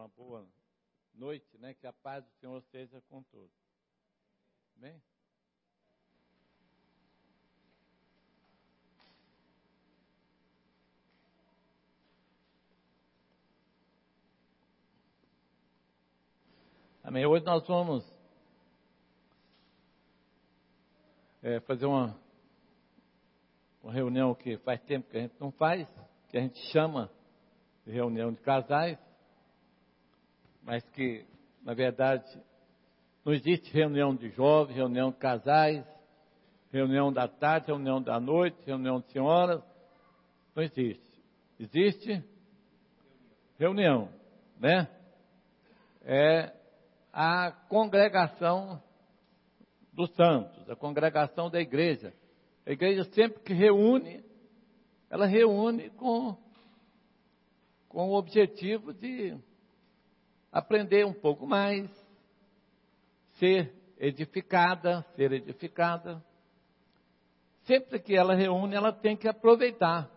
uma boa noite, né? Que a paz do Senhor esteja com todos. Amém? Amém. Hoje nós vamos fazer uma reunião que faz tempo que a gente não faz, que a gente chama de reunião de casais, mas que, na verdade, não existe reunião de jovens, reunião de casais, reunião da tarde, reunião da noite, reunião de senhoras, não existe. Existe reunião, né? É a congregação dos santos, a congregação da igreja. A igreja sempre que reúne, ela reúne com o objetivo de aprender um pouco mais, ser edificada. Sempre que ela reúne, ela tem que aproveitar.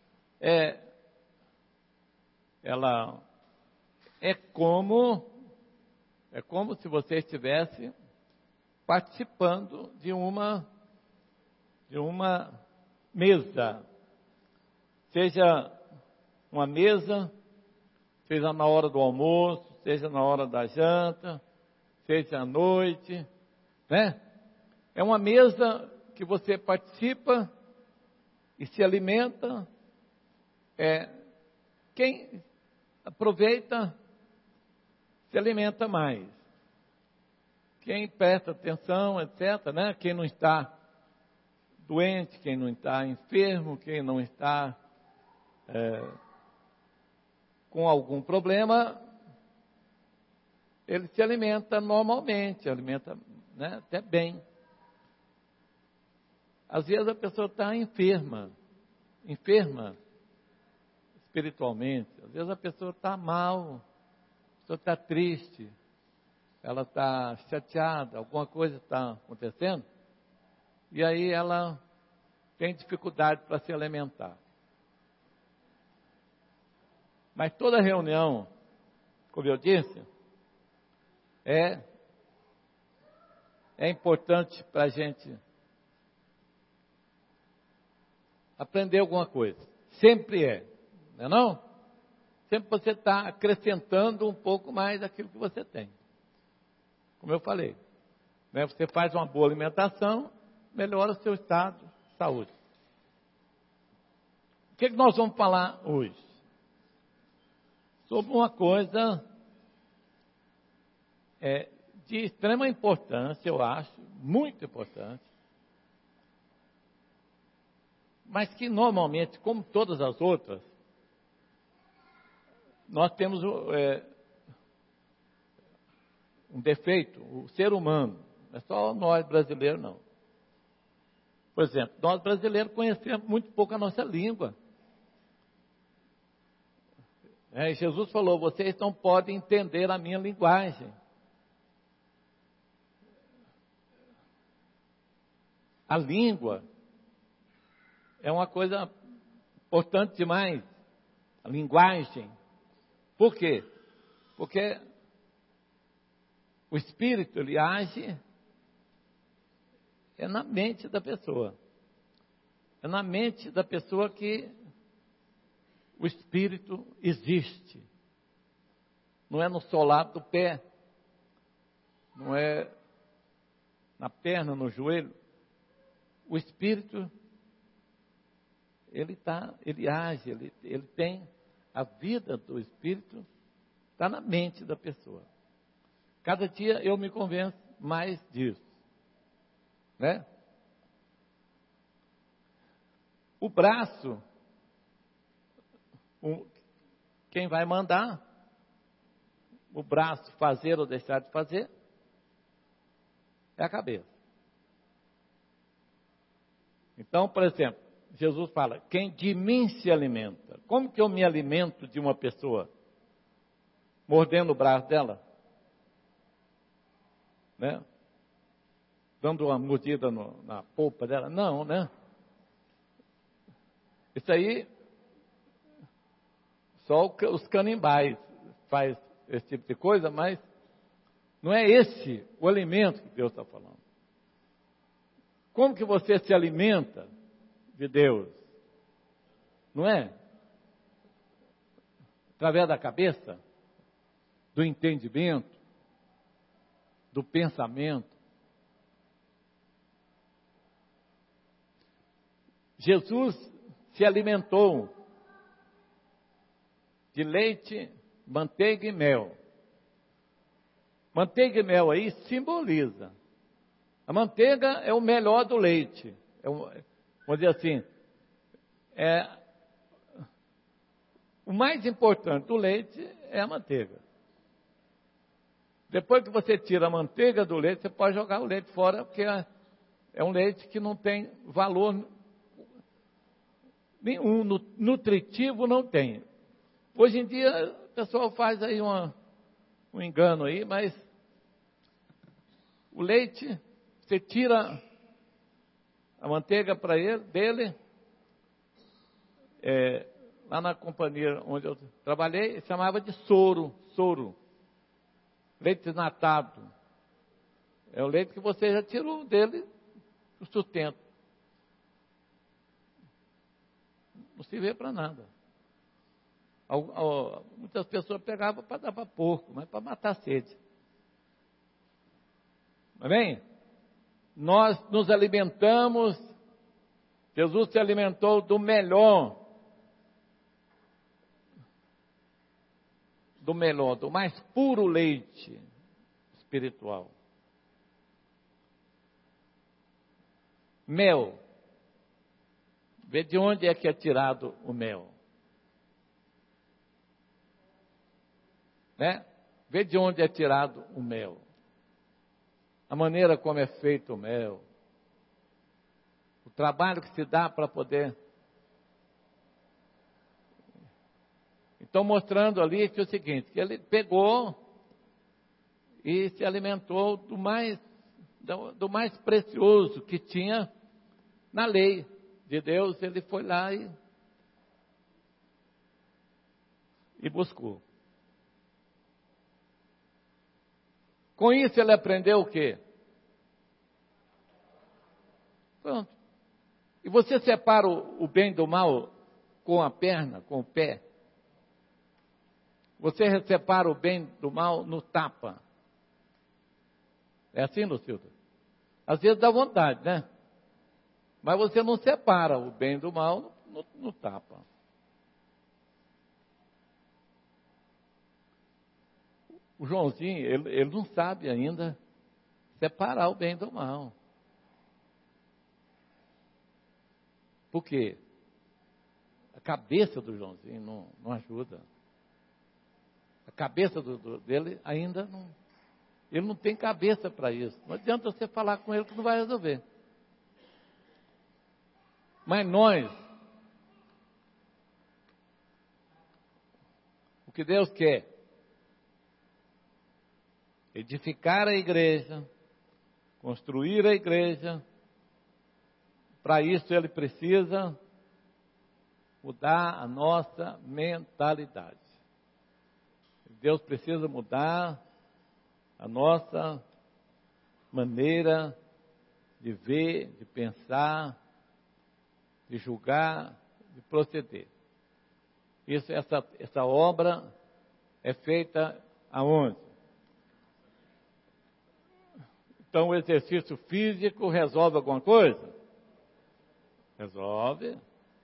Ela é como se você estivesse participando de uma mesa, seja uma mesa, seja na hora do almoço, seja na hora da janta, seja à noite, né? É uma mesa que você participa e se alimenta. Quem aproveita se alimenta mais. Quem presta atenção, etc., né? Quem não está doente, quem não está enfermo, quem não está com algum problema, ele se alimenta normalmente, né, até bem. Às vezes a pessoa está enferma espiritualmente, às vezes a pessoa está mal, a pessoa está triste, ela está chateada, alguma coisa está acontecendo, e aí ela tem dificuldade para se alimentar. Mas toda reunião, como eu disse, é importante para a gente aprender alguma coisa. Sempre não é não? Sempre você está acrescentando um pouco mais daquilo que você tem. Como eu falei, né? Você faz uma boa alimentação, melhora o seu estado de saúde. O que nós vamos falar hoje? Sobre uma coisa de extrema importância, eu acho, muito importante, mas que normalmente, como todas as outras, nós temos um defeito, o ser humano, não é só nós brasileiros não. Por exemplo, nós brasileiros conhecemos muito pouco a nossa língua. Jesus falou, vocês não podem entender a minha linguagem. A língua é uma coisa importante demais. A linguagem. Por quê? Porque o Espírito, ele age na mente da pessoa. É na mente da pessoa que o Espírito existe. Não é no solado do pé. Não é na perna, no joelho. O Espírito, ele age, ele tem a vida do Espírito, está na mente da pessoa. Cada dia eu me convenço mais disso, né? O braço, quem vai mandar, o braço fazer ou deixar de fazer, é a cabeça. Então, por exemplo, Jesus fala, quem de mim se alimenta. Como que eu me alimento de uma pessoa? Mordendo o braço dela? Né? Dando uma mordida na polpa dela? Não, né? Isso aí, só os canibais faz esse tipo de coisa, mas não é esse o alimento que Deus está falando. Como que você se alimenta de Deus? Não é? Através da cabeça, do entendimento, do pensamento. Jesus se alimentou de leite, manteiga e mel. Manteiga e mel aí simboliza. A manteiga é o melhor do leite. Vamos dizer assim, o mais importante do leite é a manteiga. Depois que você tira a manteiga do leite, você pode jogar o leite fora, porque é um leite que não tem valor nenhum, nutritivo não tem. Hoje em dia, o pessoal faz aí um engano aí, mas o leite, você tira a manteiga dele, lá na companhia onde eu trabalhei, chamava de soro. Leite desnatado. É o leite que você já tirou dele, o sustento. Não se vê para nada. Muitas pessoas pegavam para dar para porco, mas para matar a sede. Amém? Nós nos alimentamos, Jesus se alimentou do melhor, do mais puro leite espiritual. Mel. Vê de onde é que é tirado o mel. Né? Vê de onde é tirado o mel. A maneira como é feito o mel. O trabalho que se dá para poder. Então, mostrando ali que é o seguinte, que ele pegou e se alimentou do mais precioso que tinha na lei de Deus. Ele foi lá e buscou. Com isso ele aprendeu o quê? Pronto. E você separa o bem do mal com a perna, com o pé. Você separa o bem do mal no tapa. É assim, Lucilda? Às vezes dá vontade, né? Mas você não separa o bem do mal no tapa. O Joãozinho, ele não sabe ainda separar o bem do mal. Por quê? A cabeça do Joãozinho não ajuda. A cabeça dele ainda não... Ele não tem cabeça para isso. Não adianta você falar com ele que não vai resolver. Mas nós, o que Deus quer? Edificar a igreja, construir a igreja. Para isso ele precisa mudar a nossa mentalidade. Deus precisa mudar a nossa maneira de ver, de pensar, de julgar, de proceder. Essa obra é feita aonde? Então o exercício físico resolve alguma coisa? Resolve.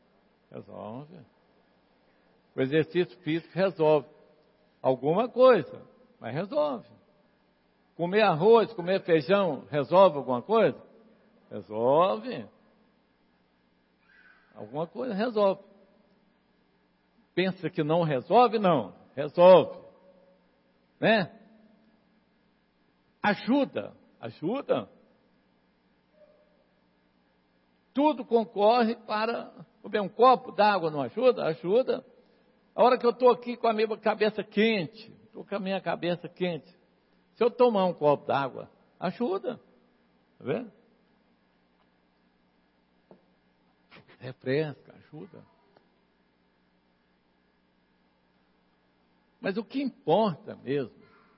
O exercício físico resolve alguma coisa, mas resolve. Comer arroz, comer feijão, resolve alguma coisa? Resolve. Alguma coisa resolve. Pensa que não resolve? Não, resolve. Né? Ajuda. Tudo concorre para... Um copo d'água não ajuda? Ajuda. A hora que eu estou aqui com a minha cabeça quente, se eu tomar um copo d'água, ajuda. Está vendo? Refresca, ajuda. Mas o que importa mesmo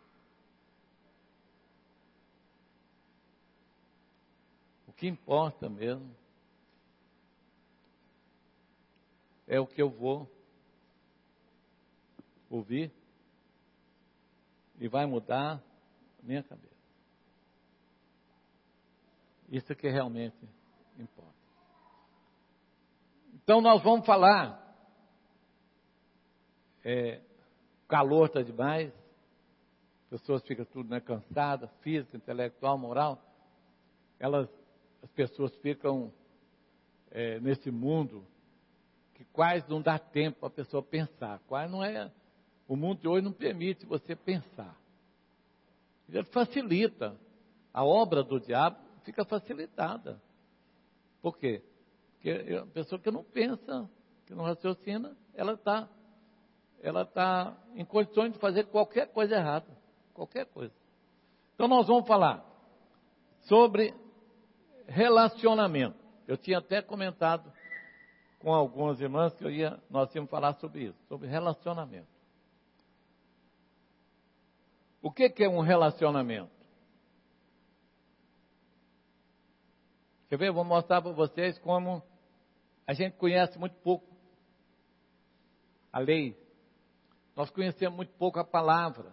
é o que eu vou ouvir e vai mudar a minha cabeça. Isso é que realmente importa. Então nós vamos falar, o calor está demais, as pessoas ficam tudo, né, cansadas, física, intelectual, moral, as pessoas ficam nesse mundo que quase não dá tempo para a pessoa pensar, quase não é, o mundo de hoje não permite você pensar. Ele facilita, a obra do diabo fica facilitada. Por quê? Porque a pessoa que não pensa, que não raciocina, ela está em condições de fazer qualquer coisa errada, qualquer coisa. Então nós vamos falar sobre relacionamento. Eu tinha até comentado com algumas irmãs que nós íamos falar sobre isso, sobre relacionamento. O que é um relacionamento? Quer ver? Eu vou mostrar para vocês como a gente conhece muito pouco a lei. Nós conhecemos muito pouco a palavra.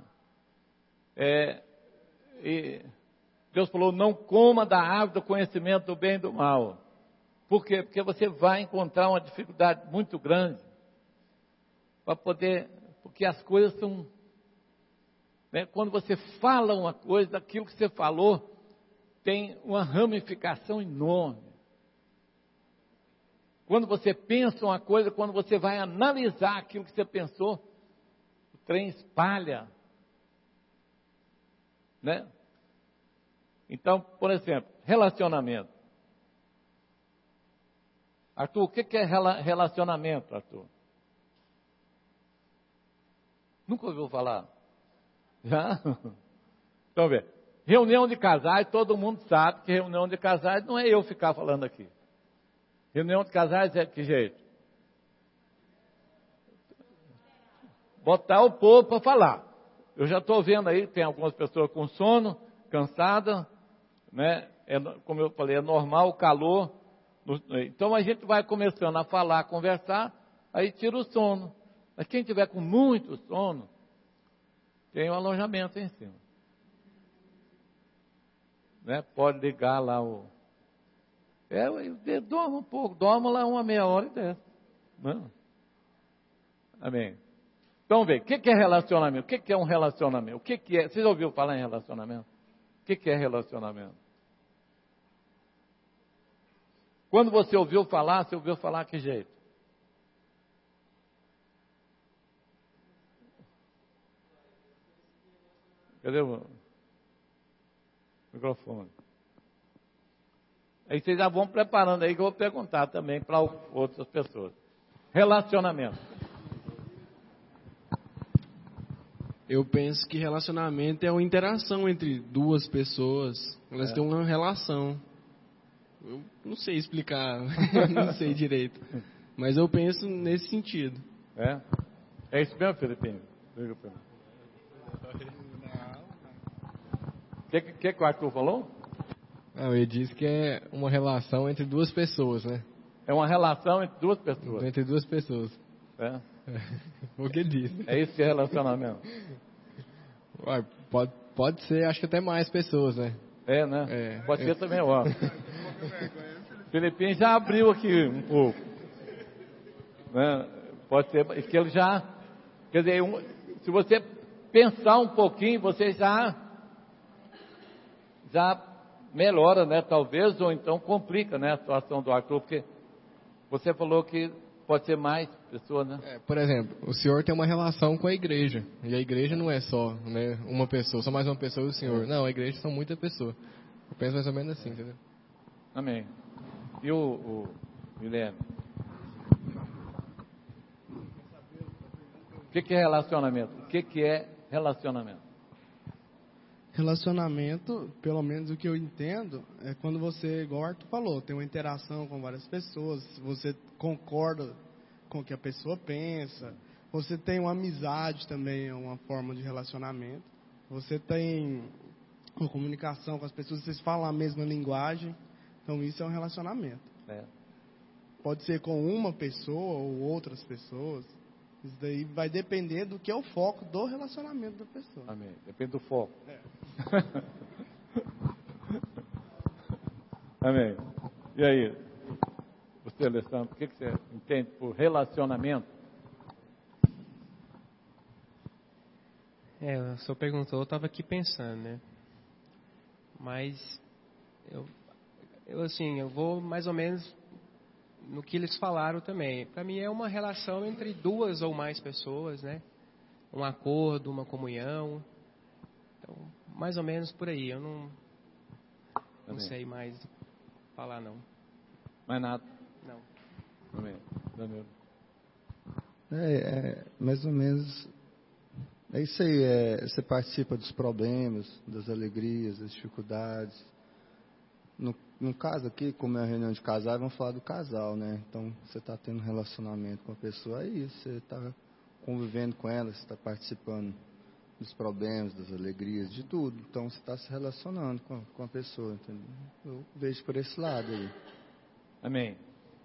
E Deus falou, não coma da árvore do conhecimento do bem e do mal. Por quê? Porque você vai encontrar uma dificuldade muito grande para poder, porque as coisas são, né, quando você fala uma coisa, aquilo que você falou tem uma ramificação enorme. Quando você pensa uma coisa, quando você vai analisar aquilo que você pensou, o trem espalha, né? Então, por exemplo, relacionamento. Arthur, o que é relacionamento, Arthur? Nunca ouviu falar? Já? Então, vê. Reunião de casais, todo mundo sabe que reunião de casais não é eu ficar falando aqui. Reunião de casais é que jeito? Botar o povo para falar. Eu já estou vendo aí, tem algumas pessoas com sono, cansada, né? Como eu falei, é normal o calor. Então a gente vai começando a falar, a conversar, aí tira o sono. Mas quem tiver com muito sono, tem um alojamento em cima. Né? Pode ligar lá dorma um pouco, dorma lá uma meia hora e desce. Né? Amém. Então vê, o que é relacionamento? O que é um relacionamento? O que é? Vocês ouviram falar em relacionamento? O que é relacionamento? Quando você ouviu falar que jeito? Cadê o microfone? Aí vocês já vão preparando aí que eu vou perguntar também para outras pessoas. Relacionamento. Eu penso que relacionamento é uma interação entre duas pessoas. Elas têm uma relação. Eu não sei explicar, não sei direito. Mas eu penso nesse sentido. É isso mesmo, Felipinho? O que o Arthur falou? Não, ele disse que é uma relação entre duas pessoas, né? É uma relação entre duas pessoas. Entre duas pessoas. O que ele disse. É isso que é relacionamento. Ué, pode ser, acho que até mais pessoas, né? Né? Pode ser também, ó. Filipinho já abriu aqui um pouco. Né? Pode ser que ele já... Quer dizer, se você pensar um pouquinho, você já melhora, né? Talvez, ou então complica, né, a situação do Arthur, porque você falou que pode ser mais pessoas, né? Por exemplo, o senhor tem uma relação com a igreja, e a igreja não é só, né, uma pessoa, só mais uma pessoa e o senhor. Não, a igreja são muitas pessoas. Eu penso mais ou menos assim, entendeu? Amém. E o Guilherme? O que é relacionamento? O que é relacionamento? Relacionamento, pelo menos o que eu entendo, é quando você, igual o Arthur falou, tem uma interação com várias pessoas, você concorda com o que a pessoa pensa, Você tem uma amizade também, é uma forma de relacionamento. Você tem uma comunicação com as pessoas, vocês falam a mesma linguagem. Então, isso é um relacionamento. Pode ser com uma pessoa ou outras pessoas. Isso daí vai depender do que é o foco do relacionamento da pessoa. Amém. Depende do foco. Amém. E aí, você, Alessandro, o que você entende por relacionamento? O senhor perguntou, eu estava aqui pensando, né? Mas eu vou mais ou menos no que eles falaram também. Para mim é uma relação entre duas ou mais pessoas, né? Um acordo, uma comunhão. Então, mais ou menos por aí. Eu não sei mais falar, não. Mais nada? Não. Amém. Danilo. Mais ou menos. É isso aí. Você participa dos problemas, das alegrias, das dificuldades. No caso aqui, como é a reunião de casais, vamos falar do casal, né? Então, você está tendo um relacionamento com a pessoa, é isso. Você está convivendo com ela, você está participando dos problemas, das alegrias, de tudo. Então, você está se relacionando com a pessoa, entendeu? Eu vejo por esse lado aí. Amém.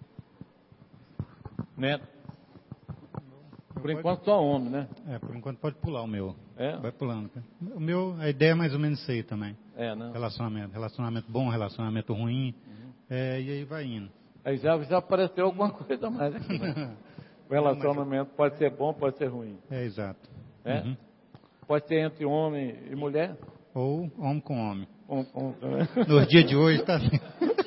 Neto? Por enquanto só homem, né? Por enquanto pode pular o meu. Vai pulando. O meu, a ideia é mais ou menos isso aí também. Não? Relacionamento bom, relacionamento ruim. E aí vai indo. Aí já apareceu alguma coisa a mais aqui, né? O relacionamento pode ser bom, pode ser ruim. Exato. Pode ser entre homem e mulher? Ou homem com homem. Também. Nos dias de hoje está assim.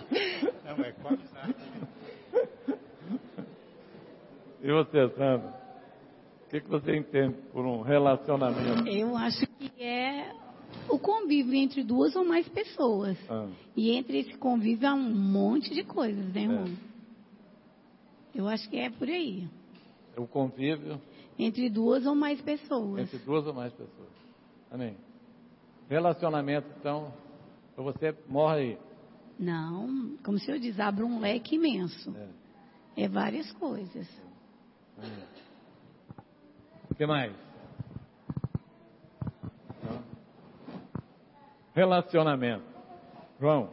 E você, Sandra? O que você entende por um relacionamento? Eu acho que é o convívio entre duas ou mais pessoas. E entre esse convívio há um monte de coisas, né, irmão? Eu acho que é por aí. O convívio? Entre duas ou mais pessoas. Entre duas ou mais pessoas. Amém. Relacionamento, então, você morre aí. Não, como o senhor diz, abre um leque imenso. É várias coisas. Amém. O que mais? Relacionamento. João.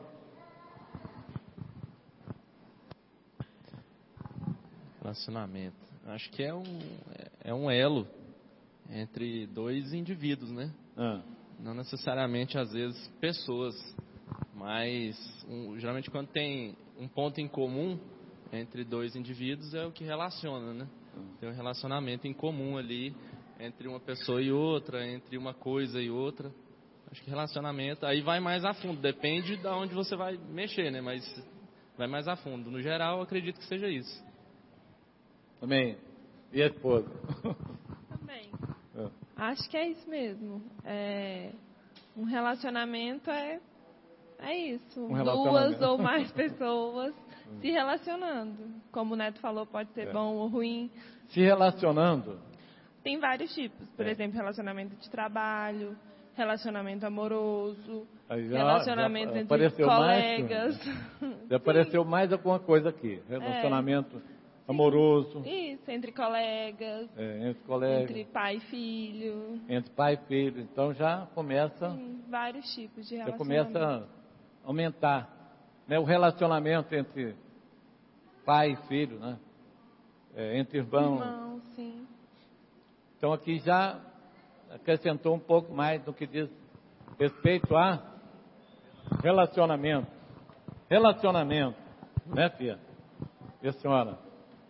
Relacionamento. Acho que é um elo entre dois indivíduos, né? Não necessariamente, às vezes, pessoas. Mas, geralmente, quando tem um ponto em comum entre dois indivíduos, é o que relaciona, né? Tem um relacionamento em comum ali entre uma pessoa e outra, entre uma coisa e outra. Acho que relacionamento aí vai mais a fundo, depende de onde você vai mexer, né? Mas vai mais a fundo. No geral, acredito que seja isso. Amém. E a esposa? Também. Acho que é isso mesmo. Um relacionamento é isso. Duas ou mais pessoas se relacionando. Como o Neto falou, pode ser bom ou ruim. Se relacionando? Tem vários tipos. Por exemplo, relacionamento de trabalho, relacionamento amoroso, relacionamento entre colegas. Já apareceu mais alguma coisa aqui. Relacionamento amoroso. Isso, entre colegas. Entre colegas. Entre pai e filho. Entre pai e filho. Então já começa... Sim, vários tipos de relacionamento. Já começa a aumentar, né, o relacionamento entre pai e filho, né? Entre irmãos. Sim. Então aqui já acrescentou um pouco mais no que diz respeito a relacionamento. Relacionamento, né, filha? E a senhora?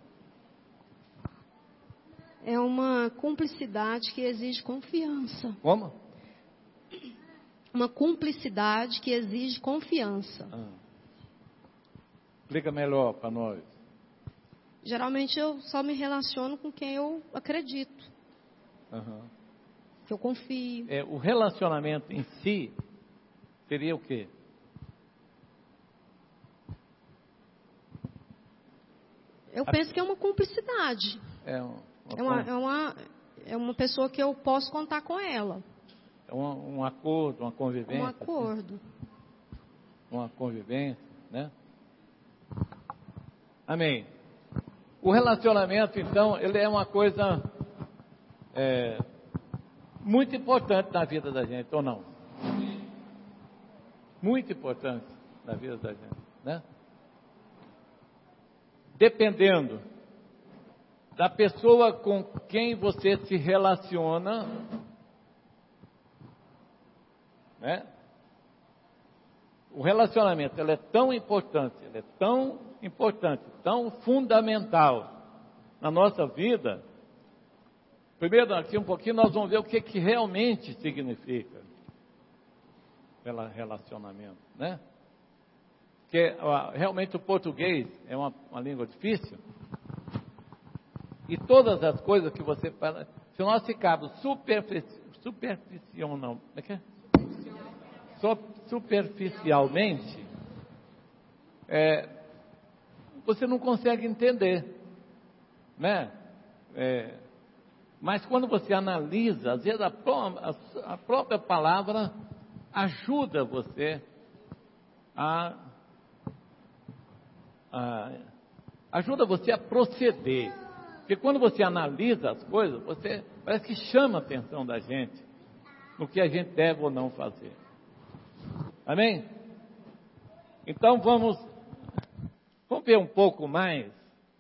É uma cumplicidade que exige confiança. Como? Uma cumplicidade que exige confiança. Explica melhor para nós. Geralmente eu só me relaciono com quem eu acredito. Que eu confio. O relacionamento em si seria o quê? Eu penso que é uma cumplicidade. É uma pessoa que eu posso contar com ela. Um acordo, uma convivência. Um acordo. Assim. Uma convivência, né? Amém. O relacionamento, então, ele é uma coisa muito importante na vida da gente, ou não? Muito importante na vida da gente, né? Dependendo da pessoa com quem você se relaciona, né? O relacionamento, ele é tão importante, tão fundamental na nossa vida. Primeiro, aqui um pouquinho, nós vamos ver o que realmente significa relacionamento, né? Porque realmente o português é uma língua difícil. E todas as coisas que você fala, se nós ficarmos superficialmente, você não consegue entender, né? Mas quando você analisa, às vezes a própria palavra ajuda você ajuda você a proceder. Porque quando você analisa as coisas, você parece que chama a atenção da gente no que a gente deve ou não fazer. Amém? Então vamos ver um pouco mais.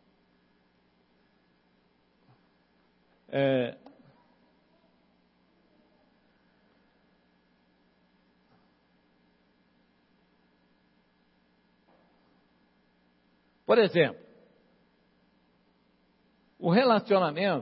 Por exemplo, o relacionamento,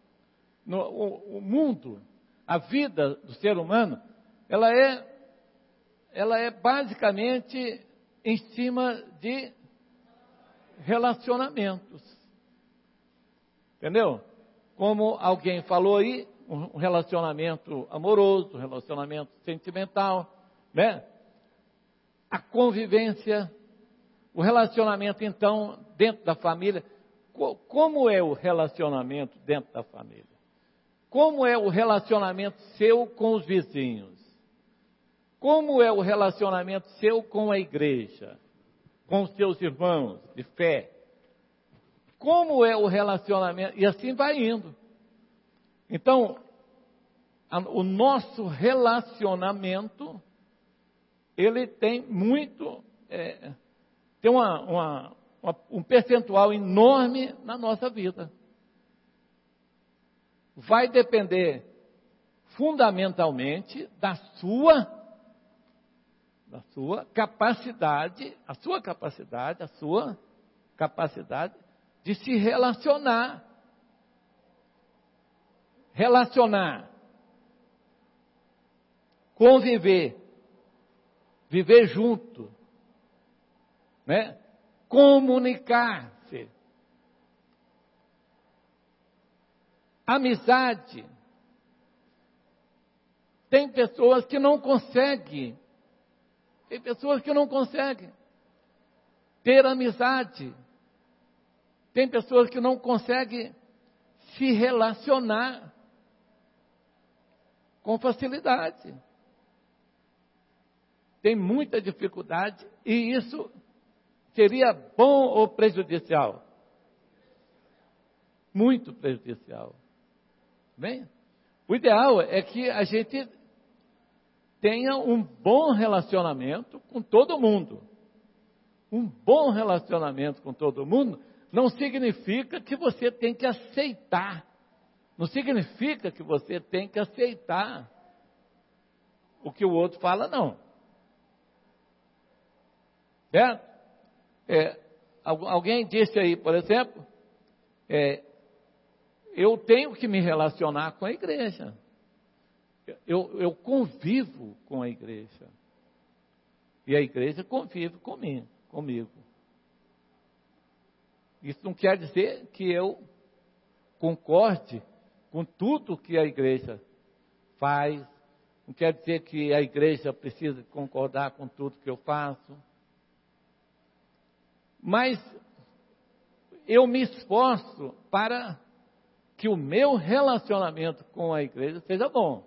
o mundo, a vida do ser humano, ela é basicamente em cima de relacionamentos. Entendeu? Como alguém falou aí, um relacionamento amoroso, um relacionamento sentimental, né? A convivência, o relacionamento, então, dentro da família. Como é o relacionamento dentro da família? Como é o relacionamento seu com os vizinhos? Como é o relacionamento seu com a igreja? Com os seus irmãos de fé? Como é o relacionamento? E assim vai indo. Então, o nosso relacionamento, ele tem muito, tem um percentual enorme na nossa vida. Vai depender fundamentalmente da sua capacidade, a sua capacidade de se relacionar, conviver, viver junto, né? Comunicar-se, amizade. Tem pessoas que não conseguem ter amizade. Tem pessoas que não conseguem se relacionar com facilidade. Tem muita dificuldade e isso seria bom ou prejudicial? Muito prejudicial. Bem, o ideal é que a gente tenha um bom relacionamento com todo mundo. Um bom relacionamento com todo mundo não significa que você tem que aceitar. Não significa que você tem que aceitar o que o outro fala, não. Certo? Alguém disse aí, por exemplo, eu tenho que me relacionar com a igreja. Eu convivo com a igreja. E a igreja convive comigo. Isso não quer dizer que eu concorde com tudo que a igreja faz. Não quer dizer que a igreja precisa concordar com tudo que eu faço. Mas eu me esforço para que o meu relacionamento com a igreja seja bom.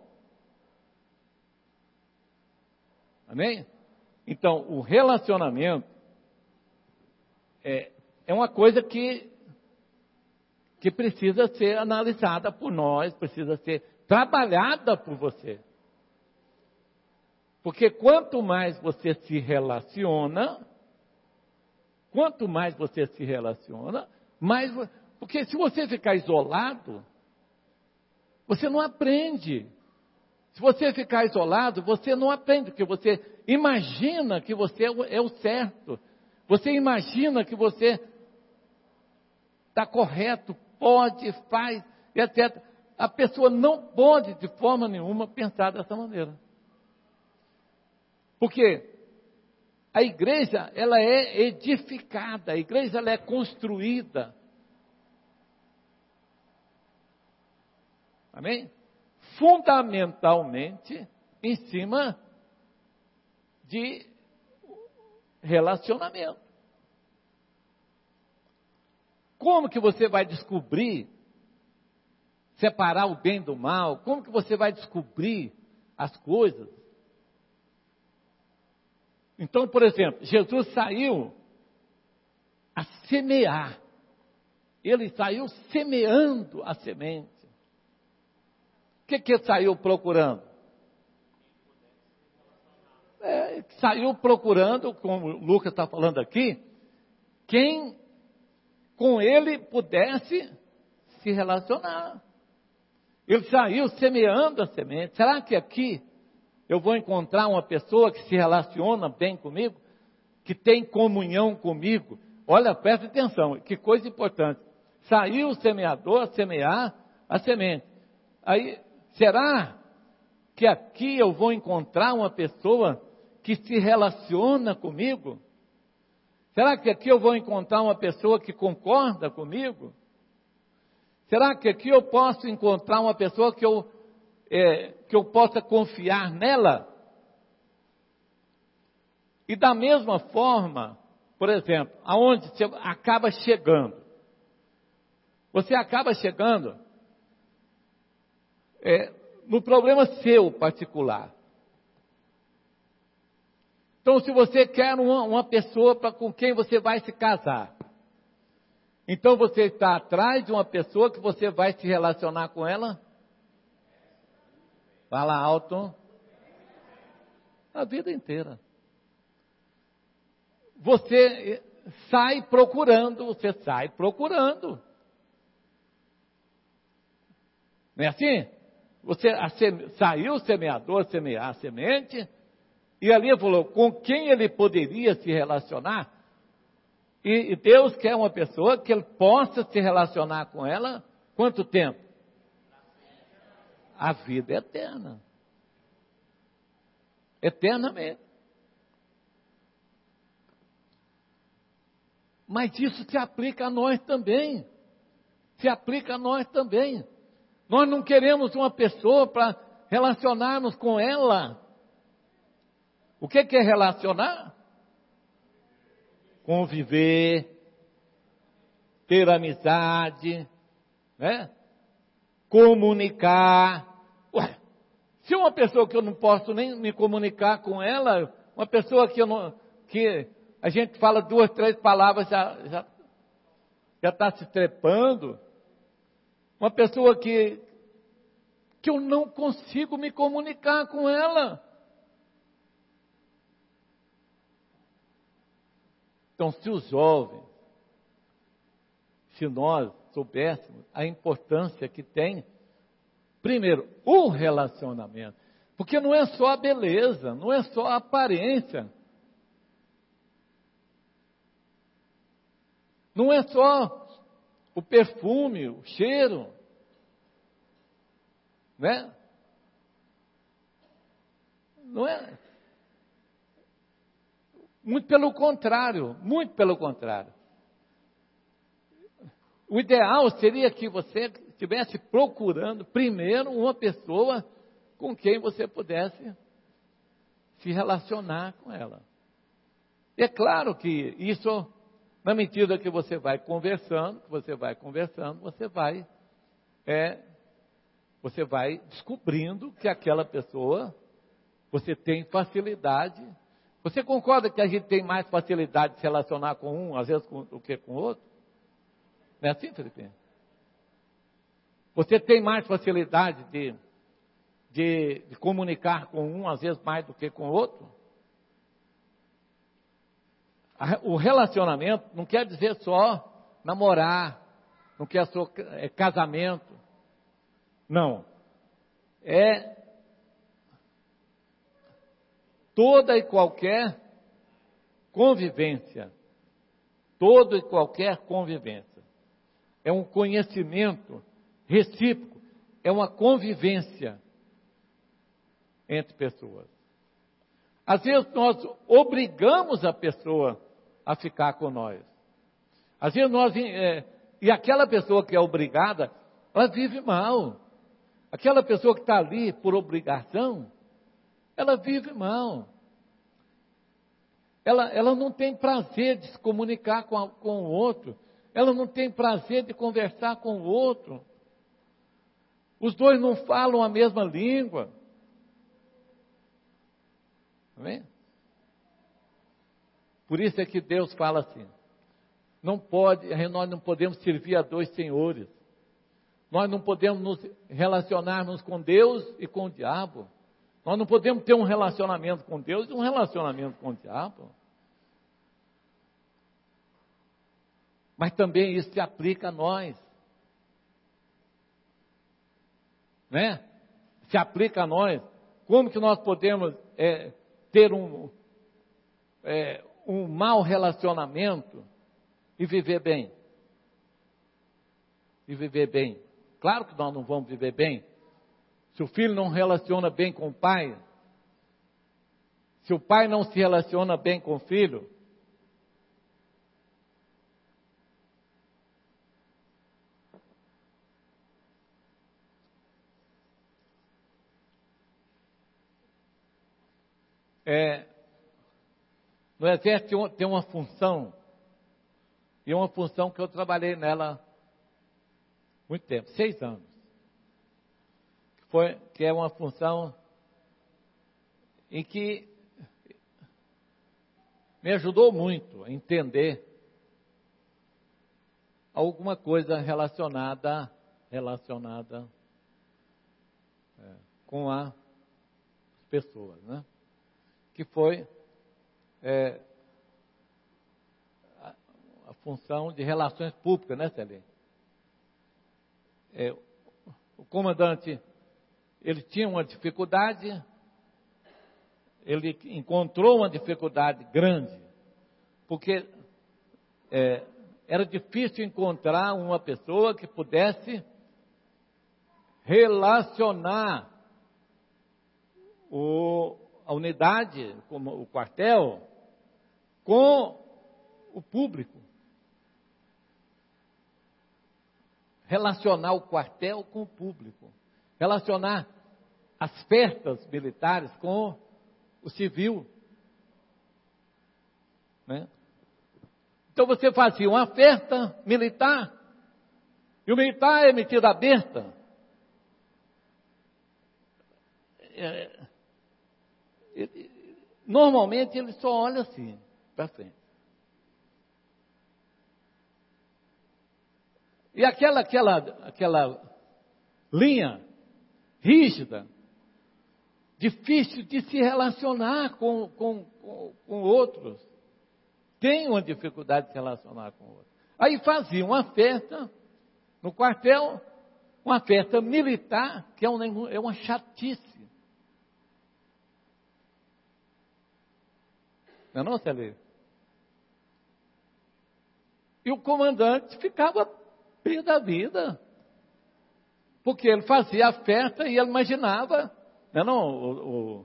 Amém? Então, o relacionamento é uma coisa que que precisa ser analisada por nós, precisa ser trabalhada por você. Porque quanto mais você se relaciona, mais... Porque se você ficar isolado, você não aprende. Se você ficar isolado, você não aprende, porque você imagina que você é o certo. Você imagina que você está correto, pode, faz, etc. A pessoa não pode, de forma nenhuma, pensar dessa maneira. Porque a igreja, ela é edificada, a igreja ela é construída. Amém? Fundamentalmente em cima de relacionamento. Como que você vai descobrir, separar o bem do mal? Como que você vai descobrir as coisas? Então, por exemplo, Jesus saiu a semear. Ele saiu semeando a semente. O que ele saiu procurando? Saiu procurando, como o Lucas está falando aqui, quem com ele pudesse se relacionar. Ele saiu semeando a semente. Será que aqui eu vou encontrar uma pessoa que se relaciona bem comigo? Que tem comunhão comigo? Olha, presta atenção, que coisa importante. Saiu o semeador a semear a semente. Aí, será que aqui eu vou encontrar uma pessoa que se relaciona comigo? Será que aqui eu vou encontrar uma pessoa que concorda comigo? Será que aqui eu posso encontrar uma pessoa que eu possa confiar nela? E da mesma forma, por exemplo, aonde você acaba chegando? Você acaba chegando no problema seu particular. Então, se você quer uma pessoa com quem você vai se casar, então você está atrás de uma pessoa que você vai se relacionar com ela? Fala alto. A vida inteira. Você sai procurando. Não é assim? Saiu o semeador semear a semente, e ali falou com quem ele poderia se relacionar. E Deus quer uma pessoa que ele possa se relacionar com ela. Quanto tempo? A vida eterna. Eternamente. Mas isso se aplica a nós também. Nós não queremos uma pessoa para relacionarmos com ela. O que é relacionar? Conviver, ter amizade, né? Comunicar. Ué, se uma pessoa que eu não posso nem me comunicar com ela, uma pessoa que a gente fala 2, 3 palavras já está se trepando, uma pessoa que eu não consigo me comunicar com ela. Então, se os jovens, se nós soubéssemos a importância que tem, primeiro, o relacionamento. Porque não é só a beleza, não é só a aparência. Não é só o perfume, o cheiro. Né? Não é. Muito pelo contrário. O ideal seria que você estivesse procurando primeiro uma pessoa com quem você pudesse se relacionar com ela. E é claro que isso, na medida que você vai conversando, você vai descobrindo que aquela pessoa, você tem facilidade. Você concorda que a gente tem mais facilidade de se relacionar com um, às vezes, do que com o outro? Não é assim, Felipe? Você tem mais facilidade de comunicar com um, às vezes mais do que com o outro? O relacionamento não quer dizer só namorar, não quer só casamento. Não. É toda e qualquer convivência. Toda e qualquer convivência. É um conhecimento recíproco. É uma convivência entre pessoas. Às vezes nós obrigamos a pessoa a ficar com nós. Às vezes e aquela pessoa que é obrigada, ela vive mal. Aquela pessoa que está ali por obrigação, ela vive mal. Ela não tem prazer de se comunicar com o outro. Ela não tem prazer de conversar com o outro. Os dois não falam a mesma língua. Amém? Por isso é que Deus fala assim, nós não podemos servir a dois senhores. Nós não podemos nos relacionarmos com Deus e com o diabo. Nós não podemos ter um relacionamento com Deus e um relacionamento com o diabo. Mas também isso se aplica a nós. Né? Se aplica a nós. Como que nós podemos ter um mau relacionamento e viver bem? E viver bem. Claro que nós não vamos viver bem. Se o filho não relaciona bem com o pai, se o pai não se relaciona bem com o filho, no exército tem uma função, e uma função que eu trabalhei nela muito tempo, 6 anos. Que é uma função em que me ajudou muito a entender alguma coisa relacionada com as pessoas, né? Que foi a função de relações públicas, né, Celine? O comandante, ele tinha uma dificuldade, ele encontrou uma dificuldade grande, porque era difícil encontrar uma pessoa que pudesse relacionar a unidade, como o quartel, com o público. Relacionar o quartel com o público. Relacionar as festas militares com o civil. Né? Então você fazia uma festa militar, e o militar é metido à besta. Normalmente ele só olha assim, para frente. E aquela linha rígida, difícil de se relacionar com outros. Tem uma dificuldade de se relacionar com outros. Aí fazia uma festa no quartel, uma festa militar, que é uma chatice. Não é, Celê? E o comandante ficava pé da vida. Porque ele fazia a festa e ele imaginava, o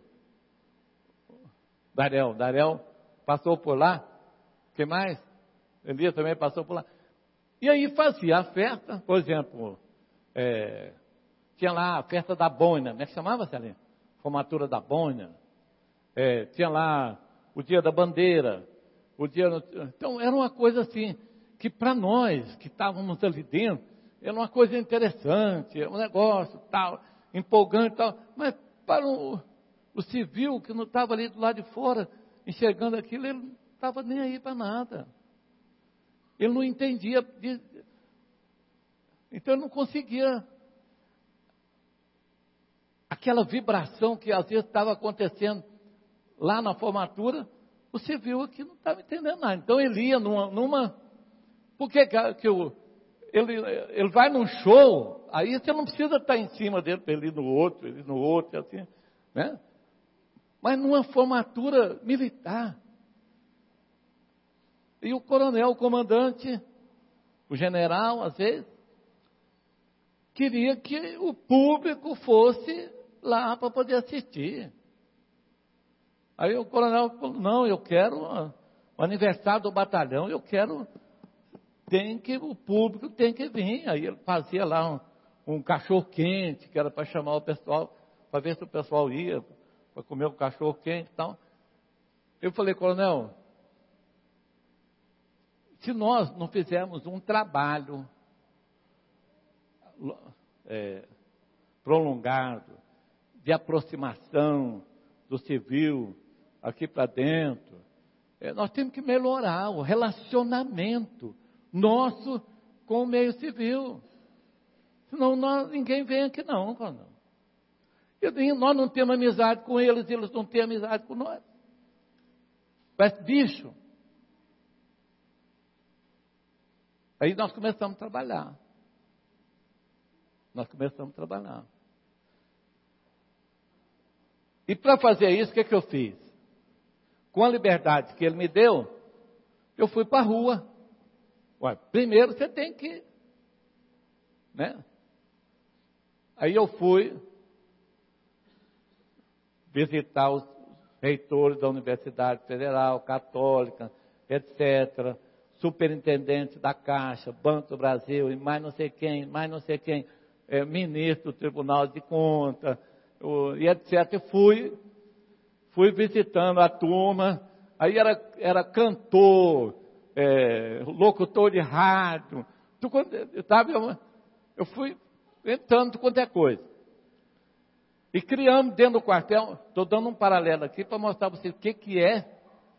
Darel passou por lá, quem mais? Elias também passou por lá. E aí fazia a festa, por exemplo, tinha lá a festa da boina, como é que chamava, Celinha? Formatura da boina. Tinha lá o dia da bandeira, então era uma coisa assim, que para nós que estávamos ali dentro, era uma coisa interessante, um negócio tal, empolgante tal, mas para o civil que não estava ali do lado de fora, enxergando aquilo, ele não estava nem aí para nada. Ele não entendia, então ele não conseguia aquela vibração que às vezes estava acontecendo lá na formatura, o civil aqui não estava entendendo nada. Então ele ia numa por que ele vai num show, aí você não precisa estar em cima dele para ele ir no outro, assim, né? Mas numa formatura militar. E o coronel, o comandante, o general, às vezes, queria que o público fosse lá para poder assistir. Aí o coronel falou, não, eu quero o aniversário do batalhão, o público tem que vir. Aí ele fazia lá um cachorro quente, que era para chamar o pessoal, para ver se o pessoal ia, para comer um cachorro quente e tal. Eu falei, coronel, se nós não fizermos um trabalho prolongado, de aproximação do civil aqui para dentro, nós temos que melhorar o relacionamento nosso com o meio civil. Senão ninguém vem aqui não, coronel. Nós não temos amizade com eles não têm amizade com nós. Parece bicho. Aí nós começamos a trabalhar. E para fazer isso, o que eu fiz? Com a liberdade que ele me deu, eu fui para a rua. Ué, primeiro você tem que, né? Aí eu fui visitar os reitores da Universidade Federal, Católica, etc., superintendente da Caixa, Banco do Brasil, e mais não sei quem, ministro do Tribunal de Contas, e etc. Fui visitando a turma, aí era cantor, locutor de rádio, sabe? Eu fui entrando quanto é coisa. E criamos dentro do quartel, estou dando um paralelo aqui para mostrar para vocês o que é.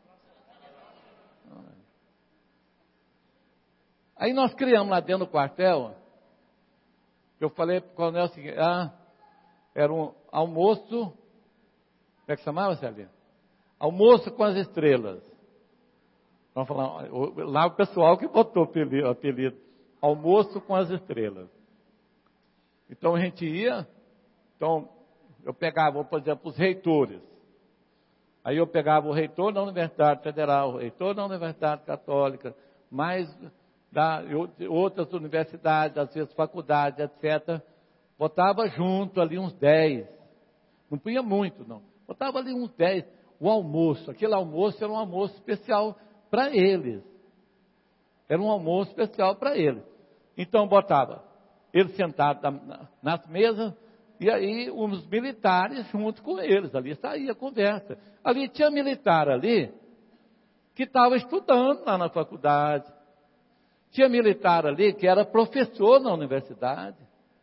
Aí nós criamos lá dentro do quartel, eu falei para o coronel o seguinte, era um almoço, como é que chamava, Celinho? Almoço com as estrelas. Nós falamos, lá o pessoal que botou o apelido, almoço com as estrelas. Então a gente ia, eu pegava, por exemplo, os reitores. Aí eu pegava o reitor da Universidade Federal, o reitor da Universidade Católica, mais outras universidades, às vezes faculdades, etc. Botava junto ali uns 10. Não punha muito, não. Botava ali uns 10. O almoço, aquele almoço era um almoço especial para eles. Era um almoço especial para eles. Então botava eles sentados nas mesas, e aí uns militares junto com eles. Ali saía a conversa. Ali tinha militar ali, que estava estudando lá na faculdade. Tinha militar ali que era professor na universidade.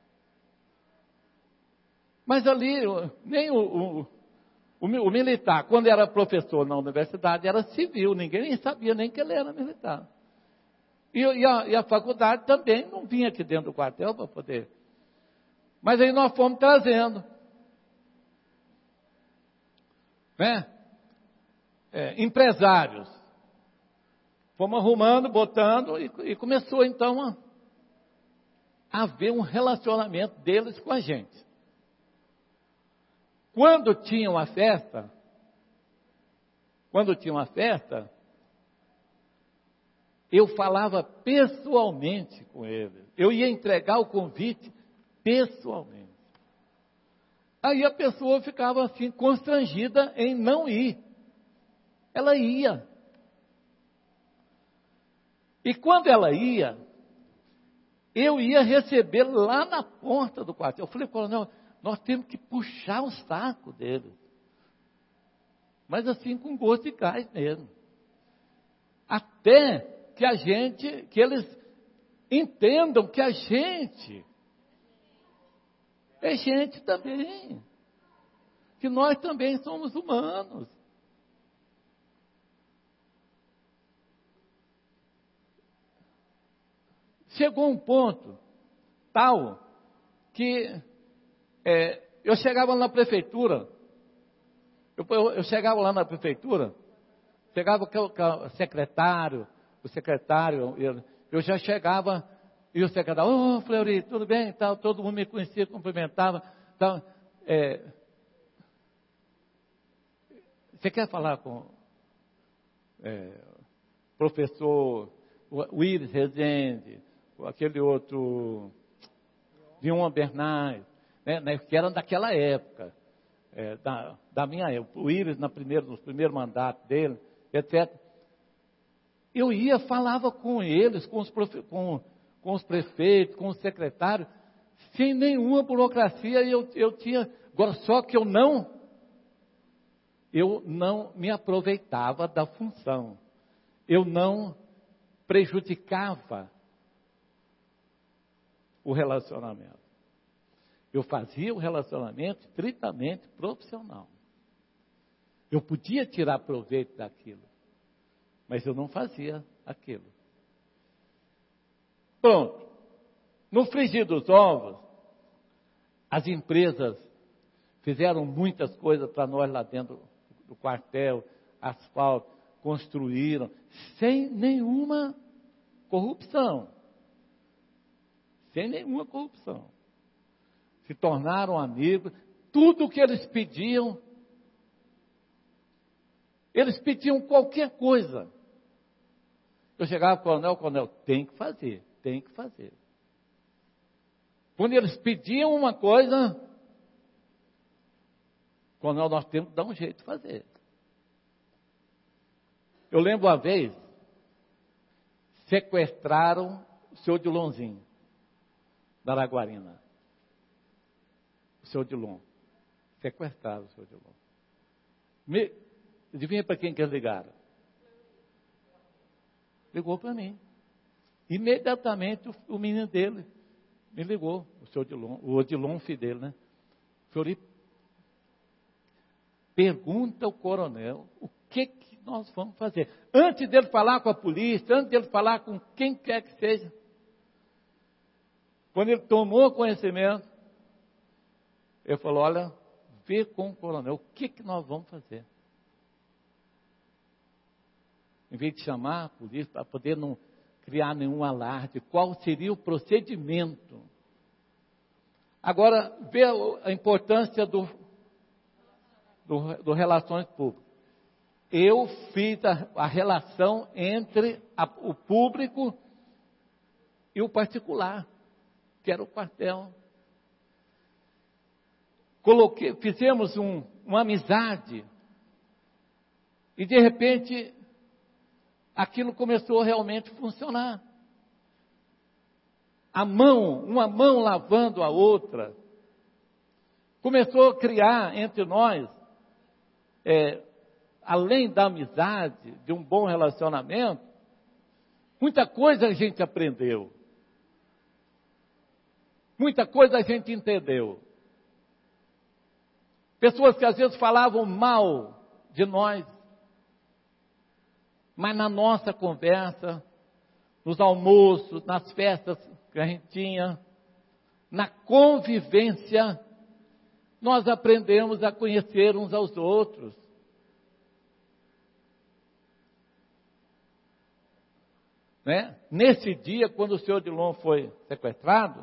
Mas ali, nem o militar, quando era professor na universidade, era civil, ninguém nem sabia nem que ele era militar. E a faculdade também não vinha aqui dentro do quartel para poder. Mas aí nós fomos trazendo. Né? Empresários. Fomos arrumando, botando, e começou então a haver um relacionamento deles com a gente. Quando tinha uma festa, eu falava pessoalmente com eles. Eu ia entregar o convite pessoalmente. Aí a pessoa ficava assim, constrangida em não ir. Ela ia. E quando ela ia, eu ia receber lá na porta do quartel. Eu falei, coronel, nós temos que puxar o saco deles. Mas assim, com gosto de gás mesmo. Até que eles entendam que a gente é gente também. Que nós também somos humanos. Chegou um ponto tal que eu chegava na prefeitura, eu chegava lá na prefeitura, chegava o secretário, eu já chegava, e o secretário, ô Fleury, tudo bem? Tal, todo mundo me conhecia, cumprimentava. Tal, você quer falar com o professor Willis Rezende, aquele outro, Vion Bernard, né, que era daquela época, da minha época, o Willis nos primeiros mandatos dele, etc. Eu ia, falava com eles, com os prefeitos, com os secretários, sem nenhuma burocracia, eu tinha, agora só que eu não me aproveitava da função, eu não prejudicava o relacionamento. Eu fazia o relacionamento estritamente profissional. Eu podia tirar proveito daquilo, mas eu não fazia aquilo. Pronto. No frigir dos ovos, as empresas fizeram muitas coisas para nós lá dentro do quartel, asfalto, construíram, sem nenhuma corrupção. Sem nenhuma corrupção. Se tornaram amigos, tudo o que eles pediam qualquer coisa. Eu chegava para o coronel, tem que fazer. Quando eles pediam uma coisa, coronel, nós temos que dar um jeito de fazer. Eu lembro uma vez, sequestraram o senhor Dilonzinho, da Araguarina. O senhor Dilon. Sequestraram o senhor Dilon. Adivinha para quem que eles ligaram? Ligou para mim. Imediatamente o menino dele me ligou, o senhor Dilon, o Odilon, filho dele, né? Fleury, pergunta ao coronel o que nós vamos fazer. Antes dele falar com a polícia, antes dele falar com quem quer que seja. Quando ele tomou conhecimento, ele falou, olha, vê com o coronel, o que nós vamos fazer? Em vez de chamar a polícia para poder não criar nenhum alarde, qual seria o procedimento? Agora, vê a importância do relações públicas. Eu fiz a relação entre o público e o particular, que era o quartel. Fizemos uma amizade, e de repente, aquilo começou realmente a funcionar. Uma mão lavando a outra, começou a criar entre nós, além da amizade, de um bom relacionamento, muita coisa a gente aprendeu, muita coisa a gente entendeu. Pessoas que às vezes falavam mal de nós, mas na nossa conversa, nos almoços, nas festas que a gente tinha, na convivência, nós aprendemos a conhecer uns aos outros. Né? Nesse dia, quando o senhor Dilon foi sequestrado,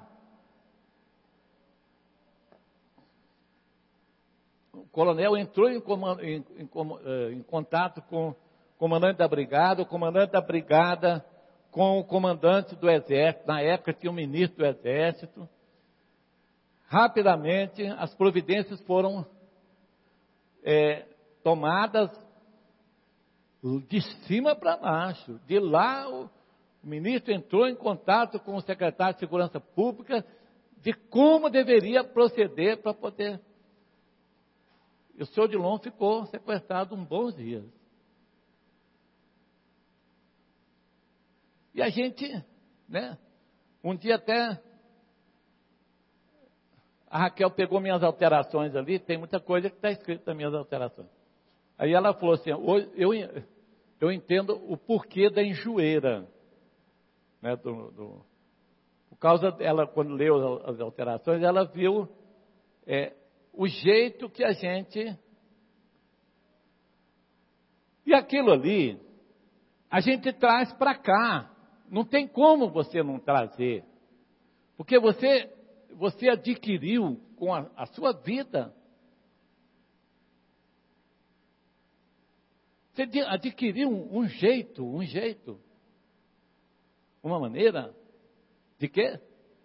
o coronel entrou em contato com o comandante da brigada com o comandante do exército, na época tinha um ministro do exército. Rapidamente as providências foram tomadas de cima para baixo. De lá o ministro entrou em contato com o secretário de Segurança Pública de como deveria proceder para poder... E o senhor Dilon ficou sequestrado uns bons dias. E a gente, né, um dia até, a Raquel pegou minhas alterações ali, tem muita coisa que está escrita nas minhas alterações. Aí ela falou assim, eu entendo o porquê da enjoeira, né, por causa dela, quando leu as alterações, ela viu o jeito que a gente... E aquilo ali, a gente traz para cá. Não tem como você não trazer. Porque você adquiriu com a sua vida. Você adquiriu um jeito, uma maneira de quê?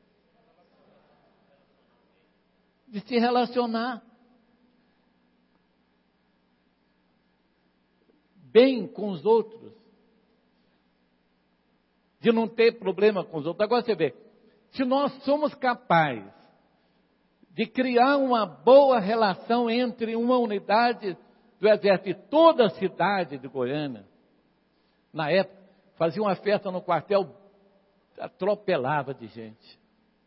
De se relacionar bem com os outros, de não ter problema com os outros. Agora você vê, se nós somos capazes de criar uma boa relação entre uma unidade do Exército e toda a cidade de Goiânia, na época, fazia uma festa no quartel, atropelava de gente.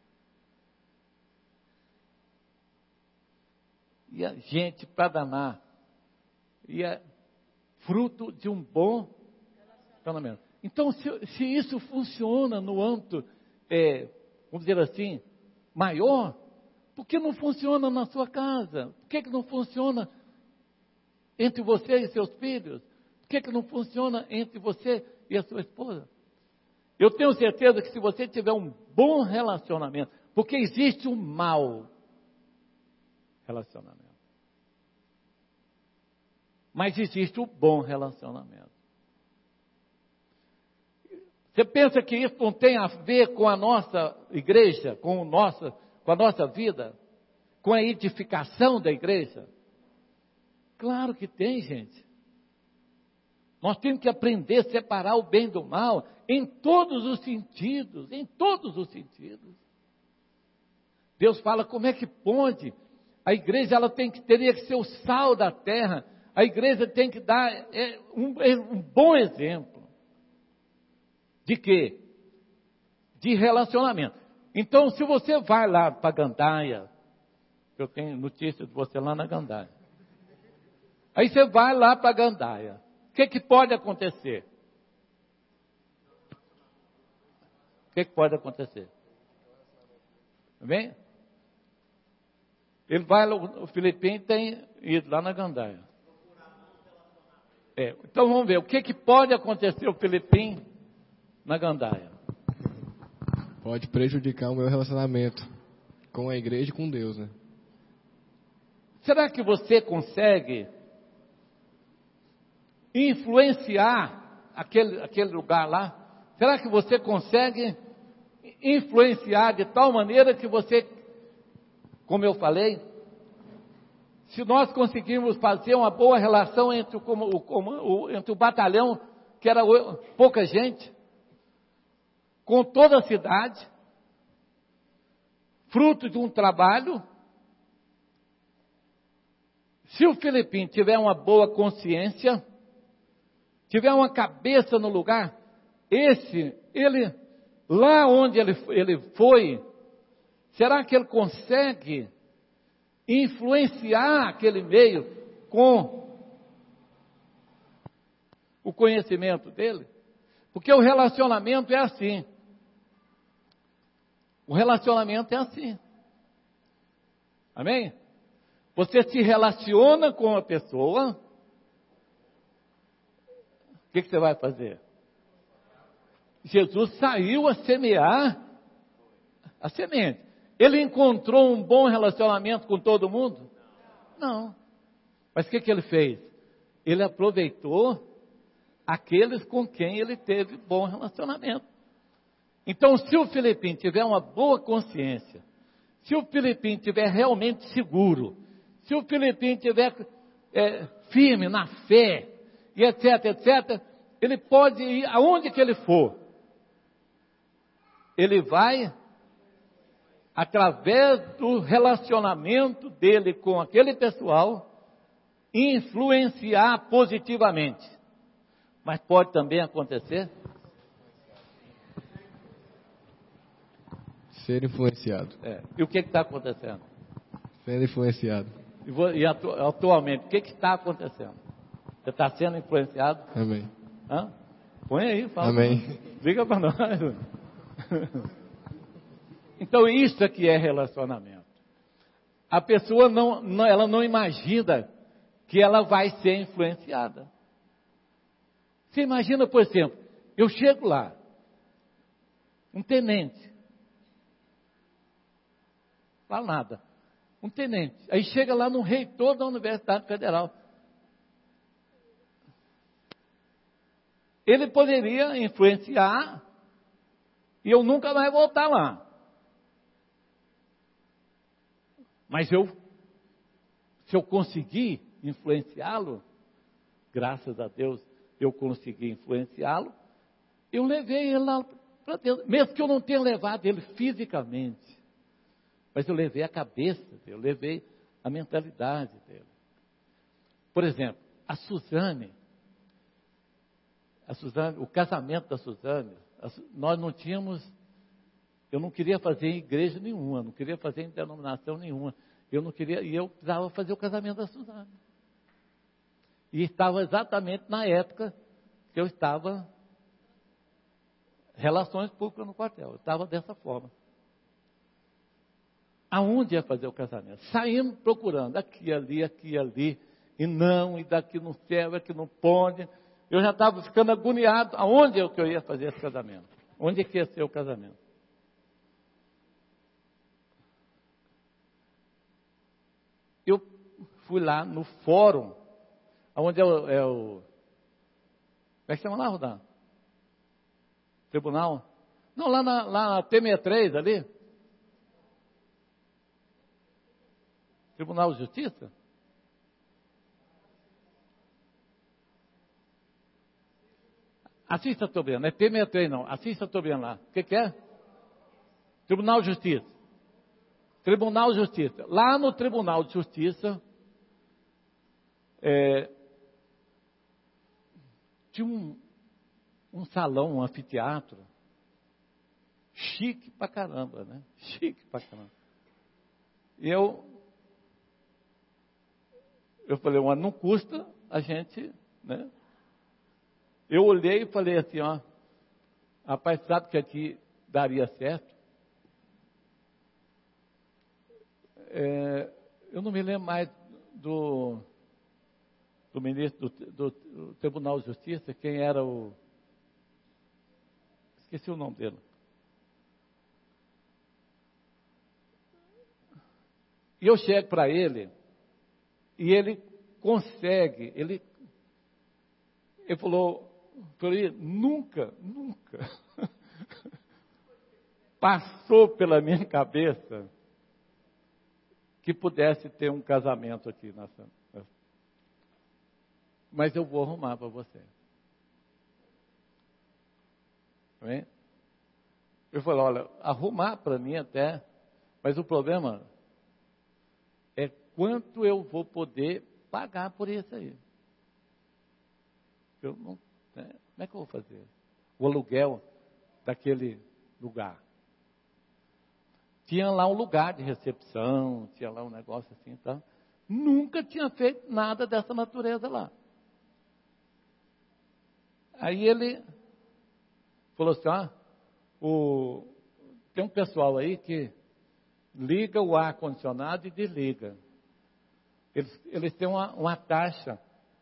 E a gente para danar. E é fruto de um bom relacionamento. Então, se isso funciona no âmbito, vamos dizer assim, maior, por que não funciona na sua casa? Por que não funciona entre você e seus filhos? Por que não funciona entre você e a sua esposa? Eu tenho certeza que se você tiver um bom relacionamento, porque existe um mau relacionamento, mas existe o bom relacionamento. Você pensa que isso não tem a ver com a nossa igreja, com a nossa vida, com a edificação da igreja? Claro que tem, gente. Nós temos que aprender a separar o bem do mal em todos os sentidos, Deus fala como é que pode. A igreja teria que ser o sal da terra. A igreja tem que dar um bom exemplo. De quê? De relacionamento. Então, se você vai lá para Gandaia, eu tenho notícia de você lá na Gandaia. Aí você vai lá para Gandaia. O que pode acontecer? O que pode acontecer? Bem? Ele vai, o Filipinho tem ido lá na Gandaia. Então vamos ver, o que pode acontecer o Filipinho na Gandaia? Pode prejudicar o meu relacionamento com a igreja e com Deus, né? Será que você consegue influenciar aquele lugar lá? Será que você consegue influenciar de tal maneira que você, como eu falei, se nós conseguirmos fazer uma boa relação entre o batalhão, que era pouca gente, com toda a cidade, fruto de um trabalho, se o Filipinho tiver uma boa consciência, tiver uma cabeça no lugar, ele, lá onde ele foi, será que ele consegue influenciar aquele meio com o conhecimento dele? Porque o relacionamento é assim. O relacionamento é assim. Amém? Você se relaciona com a pessoa, o que você vai fazer? Jesus saiu a semear a semente. Ele encontrou um bom relacionamento com todo mundo? Não. Mas o que ele fez? Ele aproveitou aqueles com quem ele teve bom relacionamento. Então, se o Filipinho tiver uma boa consciência, se o Filipinho tiver realmente seguro, se o Filipinho tiver firme na fé, e etc, ele pode ir aonde que ele for. Ele vai, através do relacionamento dele com aquele pessoal, influenciar positivamente. Mas pode também acontecer ser influenciado. E o que está acontecendo? Sendo influenciado. E atualmente, o que está acontecendo? Você está sendo influenciado? Amém. Hã? Põe aí, fala. Amém. Liga para nós. Então isso aqui é relacionamento. a pessoa ela não imagina que ela vai ser influenciada. Você imagina, por exemplo, eu chego lá, um tenente, fala nada, um tenente, aí chega lá no reitor da Universidade Federal. Ele poderia influenciar e eu nunca mais voltar lá. Mas se eu conseguir influenciá-lo, graças a Deus eu consegui influenciá-lo, eu levei ele lá para Deus, mesmo que eu não tenha levado ele fisicamente, mas eu levei a cabeça dele, eu levei a mentalidade dele. Por exemplo, a Suzane, o casamento da Suzane, nós não tínhamos, eu não queria fazer em igreja nenhuma, não queria fazer em denominação nenhuma, eu não queria, e eu precisava fazer o casamento da Suzane. E estava exatamente na época que eu estava relações públicas no quartel, eu estava dessa forma. Aonde ia fazer o casamento? Saímos procurando, aqui, ali, e não, e daqui não serve, aqui não pode. Eu já estava ficando agoniado. Aonde é que eu ia fazer esse casamento? Onde é que ia ser o casamento? Eu fui lá no fórum, onde como é que chama lá, Rodão? Tribunal? Não, lá na T63 ali. Tribunal de Justiça? Assista, estou vendo, não é T63 não, assista, estou vendo lá. O que é? Tribunal de Justiça. Tribunal de Justiça. Lá no Tribunal de Justiça, tinha um salão, um anfiteatro, chique pra caramba, né? Chique pra caramba. E eu falei, mas não custa a gente, né? Eu olhei e falei assim, ó, rapaz, sabe que aqui daria certo? Eu não me lembro mais do ministro do Tribunal de Justiça, quem era esqueci o nome dele. E eu chego para ele, e ele consegue, ele falou, nunca passou pela minha cabeça que pudesse ter um casamento aqui nessa. Mas eu vou arrumar para você. Bem? Eu falei, olha, arrumar para mim até, mas o problema é quanto eu vou poder pagar por isso aí. Eu não, né? Como é que eu vou fazer? O aluguel daquele lugar. Tinha lá um lugar de recepção, tinha lá um negócio assim, tá? Nunca tinha feito nada dessa natureza lá. Aí ele falou assim, tem um pessoal aí que liga o ar-condicionado e desliga. Eles têm uma taxa.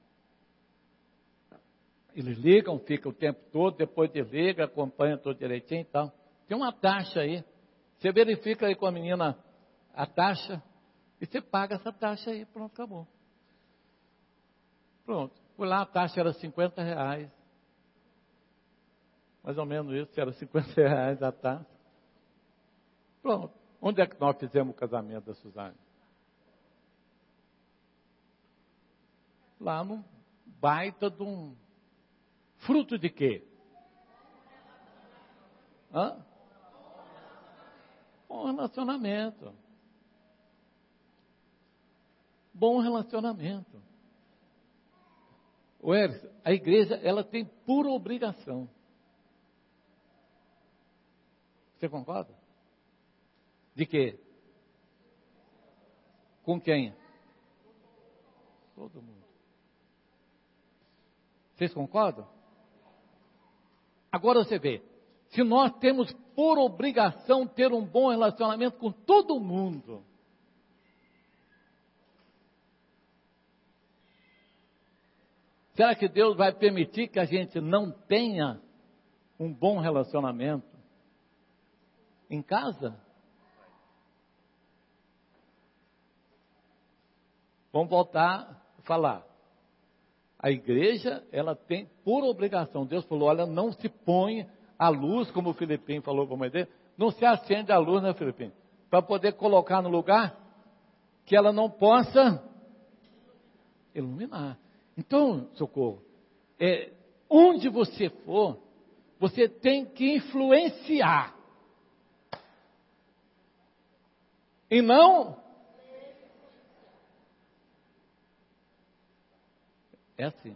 Eles ligam, ficam o tempo todo, depois desliga, acompanha tudo direitinho e tal. Tem uma taxa aí. Você verifica aí com a menina a taxa e você paga essa taxa aí, pronto, acabou. Pronto. Fui lá, a taxa era R$50. Mais ou menos isso, era R$50 a taxa. Pronto. Onde é que nós fizemos o casamento da Suzane? Lá num baita de um fruto de quê? Bom relacionamento. Bom relacionamento. A igreja, ela tem pura obrigação. Você concorda? De quê? Com quem? Todo mundo. Vocês concordam? Agora você vê, se nós temos por obrigação ter um bom relacionamento com todo mundo, Será que Deus vai permitir que a gente não tenha um bom relacionamento em casa? Vamos voltar a falar. A igreja, ela tem por obrigação. Deus falou, olha, não se põe a luz, como o Filipinho falou para a mãe dele, não se acende a luz, né, Filipinho? Para poder colocar no lugar que ela não possa iluminar. Então, Socorro, onde você for, você tem que influenciar. E não... É assim.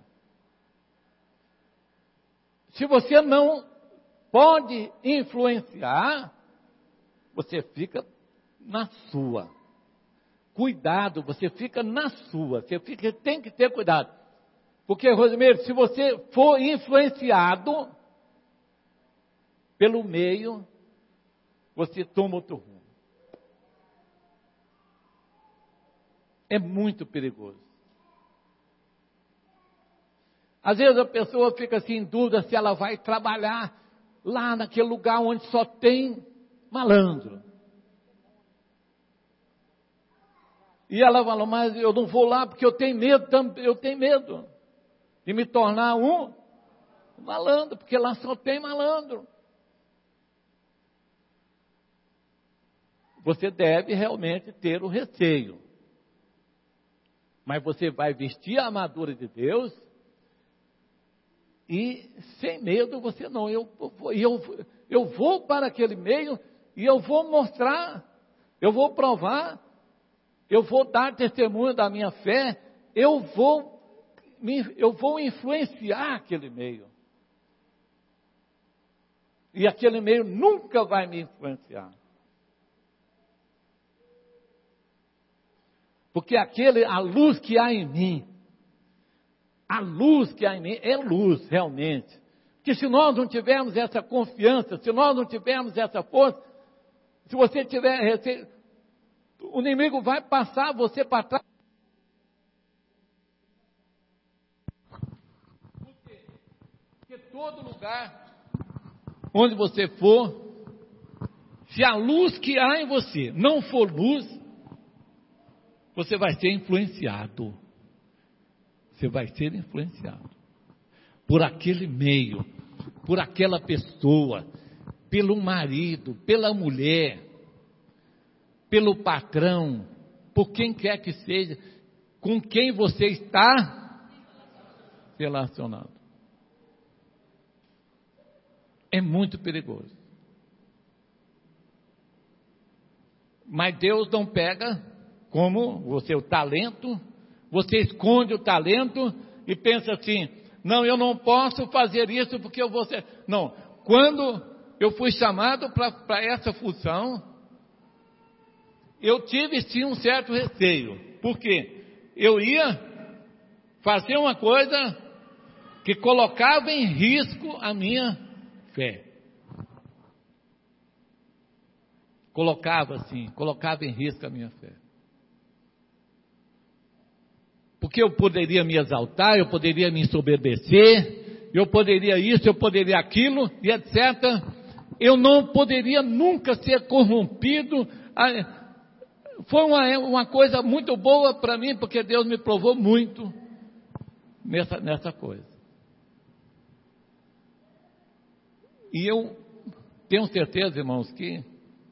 Se você não pode influenciar, você fica na sua. Cuidado, você fica na sua. Você tem que ter cuidado. Porque, Rosimeiro, se você for influenciado pelo meio, você toma outro rumo. É muito perigoso. Às vezes a pessoa fica assim em dúvida se ela vai trabalhar lá naquele lugar onde só tem malandro. E ela fala, mas eu não vou lá porque eu tenho medo de me tornar um malandro, porque lá só tem malandro. Você deve realmente ter o receio. Mas você vai vestir a armadura de Deus e sem medo você não. Eu vou para aquele meio e eu vou mostrar, eu vou provar, eu vou dar testemunho da minha fé, eu vou influenciar aquele meio. E aquele meio nunca vai me influenciar. Porque a luz que há em mim, a luz que há em mim é luz realmente. Porque se nós não tivermos essa confiança, se nós não tivermos essa força, se você tiver, o inimigo vai passar você para trás. Por quê? Porque todo lugar onde você for, se a luz que há em você não for luz, você vai ser influenciado. Você vai ser influenciado por aquele meio, por aquela pessoa, pelo marido, pela mulher, pelo patrão, por quem quer que seja, com quem você está relacionado. É muito perigoso. Mas Deus não pega como você o talento. Você esconde o talento e pensa assim, não, eu não posso fazer isso porque eu vou ser... Não, quando eu fui chamado para essa função, eu tive sim um certo receio. Por quê? Eu ia fazer uma coisa que colocava em risco a minha fé. Colocava em risco a minha fé. Porque eu poderia me exaltar, eu poderia me ensoberbecer, eu poderia isso, eu poderia aquilo, e etc. Eu não poderia nunca ser corrompido. Foi uma coisa muito boa para mim, porque Deus me provou muito nessa coisa. E eu tenho certeza, irmãos, que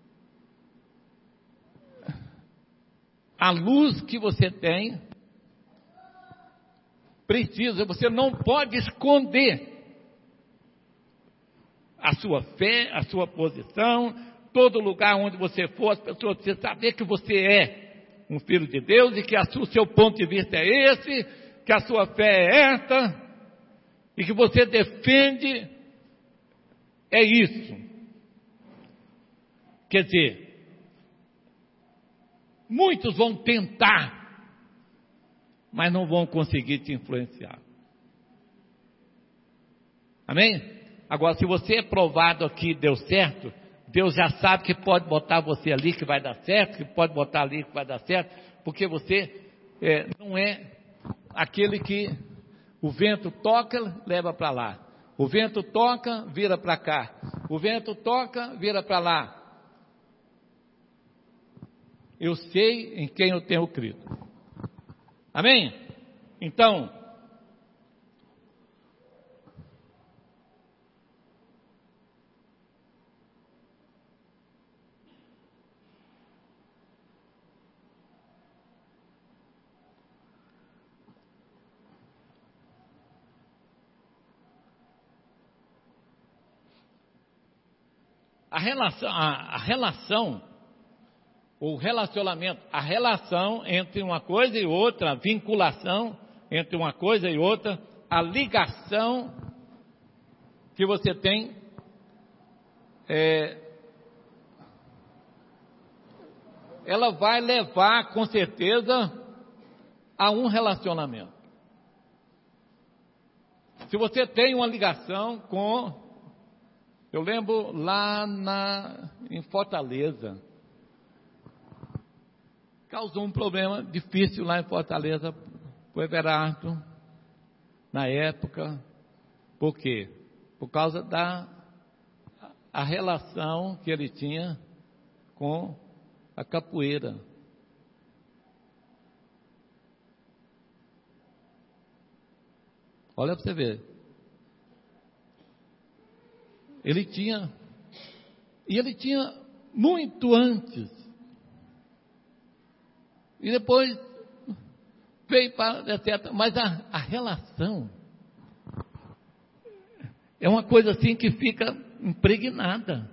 a luz que você tem, você não pode esconder a sua fé, a sua posição, todo lugar onde você for, as pessoas precisam saber que você é um filho de Deus e que o seu ponto de vista é esse, que a sua fé é esta, e que você defende é isso. Quer dizer, muitos vão tentar, mas não vão conseguir te influenciar. Amém? Agora, se você é provado aqui, deu certo, Deus já sabe que pode botar você ali que vai dar certo, que pode botar ali que vai dar certo, porque você não é aquele que O vento toca, leva para lá. O vento toca, vira para cá. O vento toca, vira para lá. Eu sei em quem eu tenho crido. Amém? Então, a relação, o relacionamento, a relação entre uma coisa e outra, a vinculação entre uma coisa e outra, a ligação que você tem, ela vai levar com certeza a um relacionamento. Se você tem uma ligação com, eu lembro lá em Fortaleza, causou um problema difícil lá em Fortaleza para o Everardo, na época. Por quê? Por causa a relação que ele tinha com a capoeira. Olha para você ver. Ele tinha muito antes. E depois veio para, etc. Mas a relação é uma coisa assim que fica impregnada.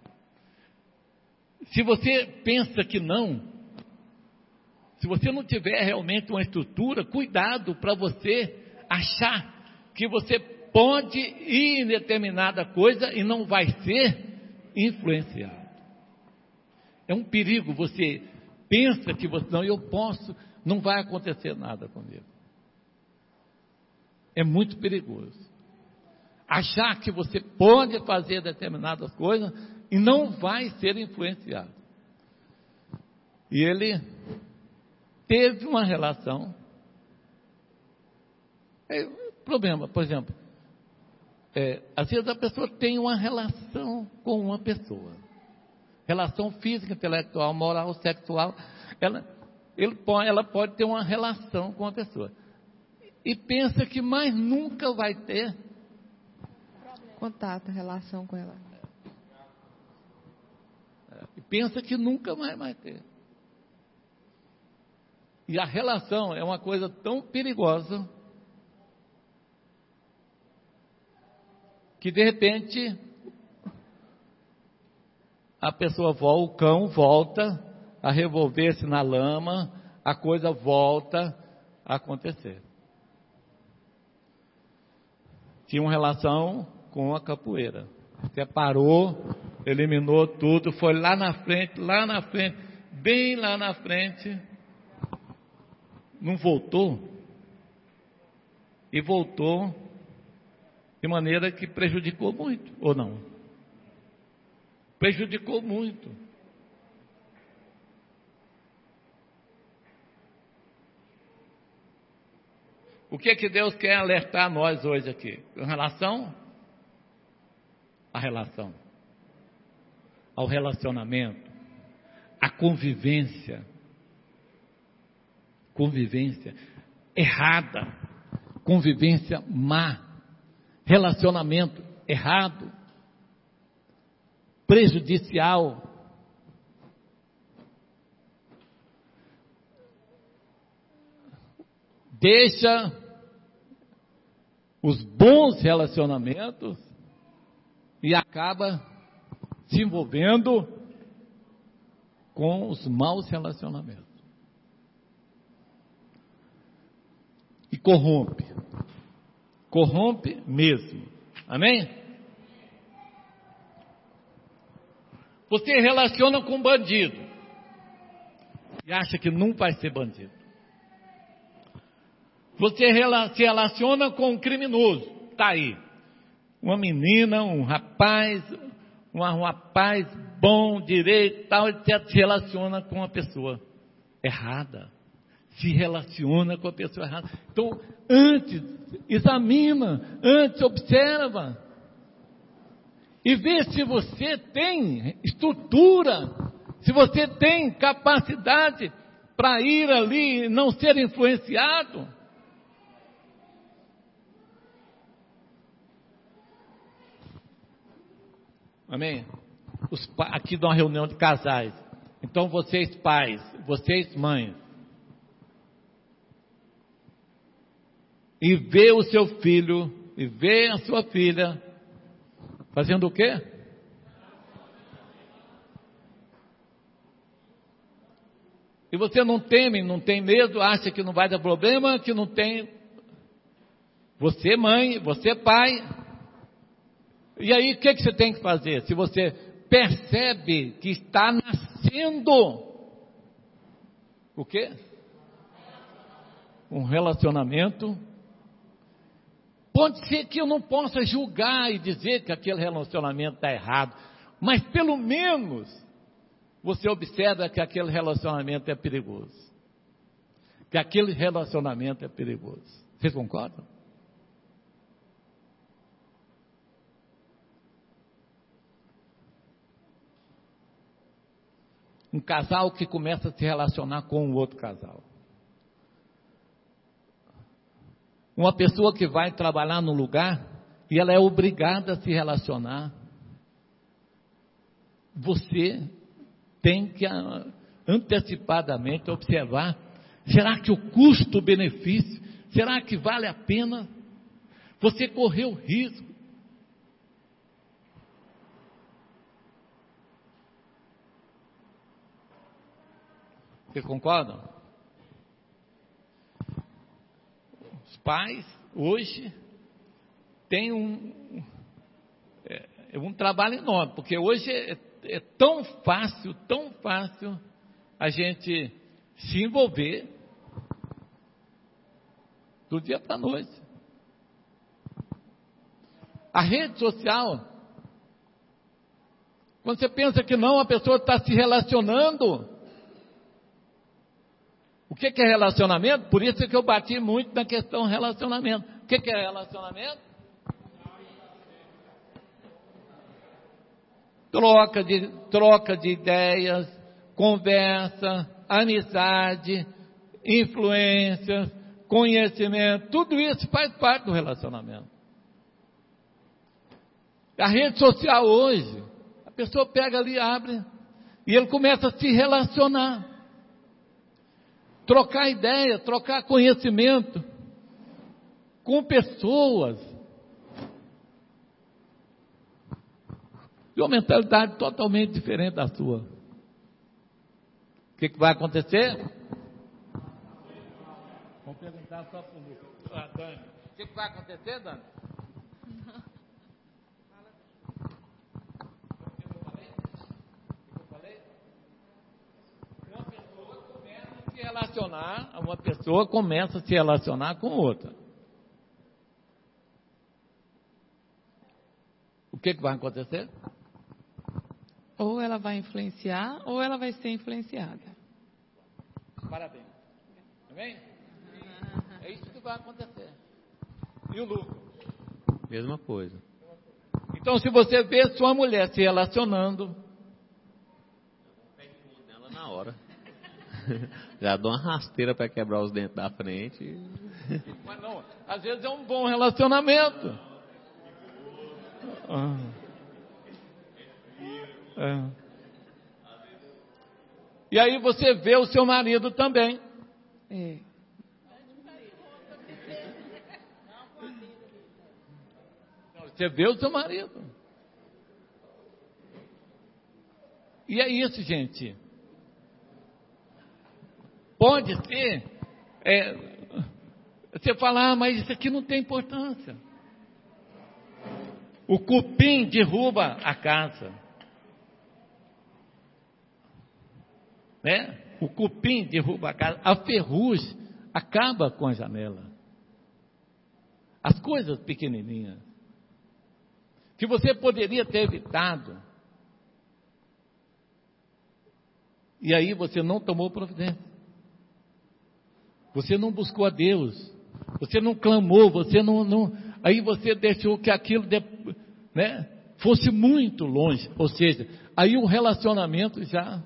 Se você pensa que não, se você não tiver realmente uma estrutura, cuidado para você achar que você pode ir em determinada coisa e não vai ser influenciado. É um perigo. Você pensa que você, não, eu posso, não vai acontecer nada comigo. É muito perigoso. Achar que você pode fazer determinadas coisas e não vai ser influenciado. E ele teve uma relação. Problema, por exemplo, às vezes a pessoa tem uma relação com uma pessoa. Relação física, intelectual, moral, sexual. Ela pode ter uma relação com a pessoa. E pensa que mais nunca vai ter contato, relação com ela. E pensa que nunca mais vai ter. E a relação é uma coisa tão perigosa que de repente a pessoa o cão volta a revolver-se na lama, a coisa volta a acontecer. Tinha uma relação com a capoeira, separou, eliminou tudo, foi lá na frente, bem lá na frente, não voltou, e voltou de maneira que prejudicou muito, ou não? Prejudicou muito. O que é que Deus quer alertar nós hoje aqui? Com relação à relação, ao relacionamento, à convivência errada, convivência má, relacionamento errado, prejudicial. Deixa os bons relacionamentos e acaba se envolvendo com os maus relacionamentos. E corrompe mesmo. Amém? Você relaciona com bandido e acha que não vai ser bandido. Você se relaciona com um criminoso, está aí. Uma menina, um rapaz bom, direito, tal, etc. Se relaciona com uma pessoa errada, se relaciona com a pessoa errada. Então, antes, examina, antes observa. E vê se você tem estrutura, se você tem capacidade para ir ali e não ser influenciado. Amém? Aqui dá uma reunião de casais. Então vocês pais, vocês mães, e vê o seu filho, e vê a sua filha, fazendo o quê? E você não teme, não tem medo, acha que não vai dar problema, que não tem. Você mãe, você pai. E aí o que você tem que fazer? Se você percebe que está nascendo o quê? Um relacionamento. Pode ser que eu não possa julgar e dizer que aquele relacionamento está errado, mas pelo menos você observa que aquele relacionamento é perigoso. Que aquele relacionamento é perigoso. Vocês concordam? Um casal que começa a se relacionar com um outro casal. Uma pessoa que vai trabalhar num lugar e ela é obrigada a se relacionar. Você tem que antecipadamente observar, será que o custo-benefício, será que vale a pena? Você correu risco. Vocês concordam? Os pais hoje têm um trabalho enorme, porque hoje é tão fácil a gente se envolver do dia para a noite. A rede social, quando você pensa que não, a pessoa está se relacionando. O que é relacionamento? Por isso é que eu bati muito na questão relacionamento. O que é relacionamento? Troca de ideias, conversa, amizade, influência, conhecimento, tudo isso faz parte do relacionamento. A rede social hoje, a pessoa pega ali, abre, e ele começa a se relacionar, trocar ideia, trocar conhecimento com pessoas de uma mentalidade totalmente diferente da sua. O que vai acontecer? Vamos perguntar só para o Dani. O que vai acontecer, Dani? Uma pessoa começa a se relacionar com outra. O que vai acontecer? Ou ela vai influenciar, ou ela vai ser influenciada. Parabéns. Amém? É isso que vai acontecer. E o lucro? Mesma coisa. Então, se você vê sua mulher se relacionando, ela na hora. Já dou uma rasteira para quebrar os dentes da frente. Mas não, às vezes é um bom relacionamento. E aí você vê o seu marido também. Você vê o seu marido. E é isso, gente. Pode ser, você falar, mas isso aqui não tem importância. O cupim derruba a casa. Né? O cupim derruba a casa. A ferrugem acaba com a janela. As coisas pequenininhas que você poderia ter evitado. E aí você não tomou providência. Você não buscou a Deus. Você não clamou, você não aí você deixou que aquilo, né, fosse muito longe. Ou seja, aí o relacionamento já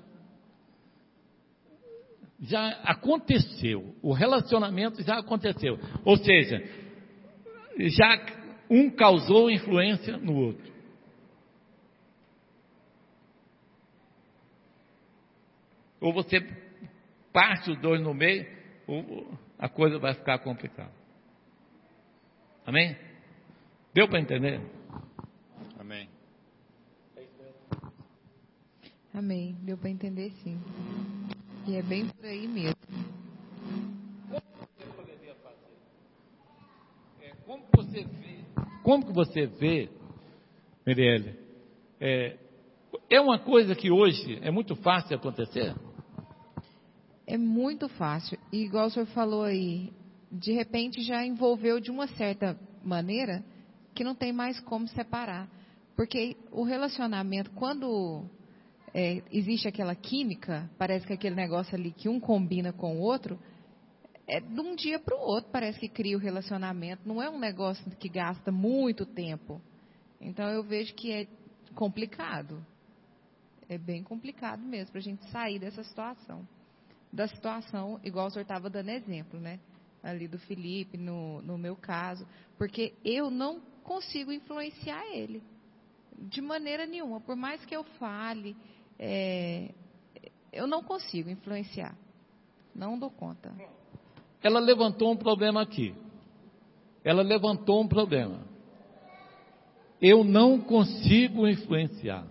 aconteceu. O relacionamento já aconteceu. Ou seja, já um causou influência no outro. Ou você parte os dois no meio, ou a coisa vai ficar complicada. Amém? Deu para entender? Amém. Amém. Deu para entender, sim. E é bem por aí mesmo. Como que você vê, Mirelle, é uma coisa que hoje é muito fácil acontecer? É muito fácil. E igual o senhor falou aí, de repente já envolveu de uma certa maneira que não tem mais como separar. Porque o relacionamento, quando existe aquela química, parece que aquele negócio ali que um combina com o outro, de um dia para o outro parece que cria o relacionamento. Não é um negócio que gasta muito tempo. Então eu vejo que é complicado. É bem complicado mesmo para a gente sair dessa situação. Da situação, igual o senhor estava dando exemplo, né? Ali do Felipe, no meu caso. Porque eu não consigo influenciar ele. De maneira nenhuma. Por mais que eu fale, eu não consigo influenciar. Não dou conta. Ela levantou um problema aqui. Ela levantou um problema. Eu não consigo influenciar.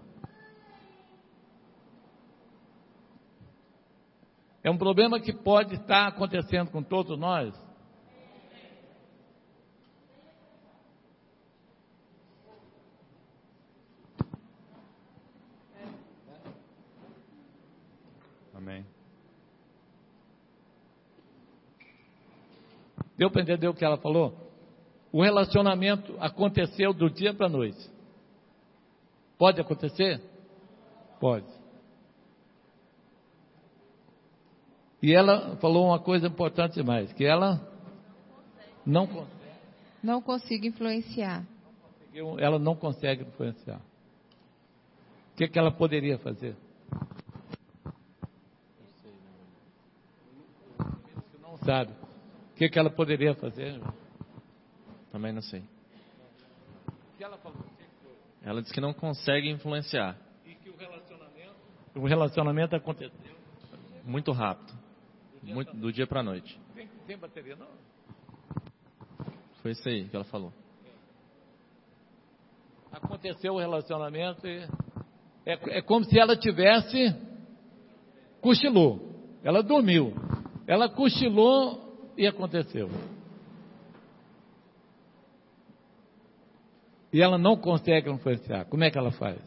É um problema que pode estar acontecendo com todos nós. Amém. Deu para entender o que ela falou? O relacionamento aconteceu do dia para a noite. Pode acontecer? Pode. E ela falou uma coisa importante demais, que ela não consegue. Não consigo influenciar. Ela não consegue influenciar. O que ela poderia fazer? Não sabe. O que ela poderia fazer? Também não sei. O que ela falou? Ela disse que não consegue influenciar. E que o relacionamento aconteceu muito rápido. Do dia para a noite. Tem bateria não? Foi isso aí que ela falou. Aconteceu o relacionamento e é como se ela tivesse cochilou. Ela dormiu. Ela cochilou e aconteceu. E ela não consegue influenciar. Como é que ela faz?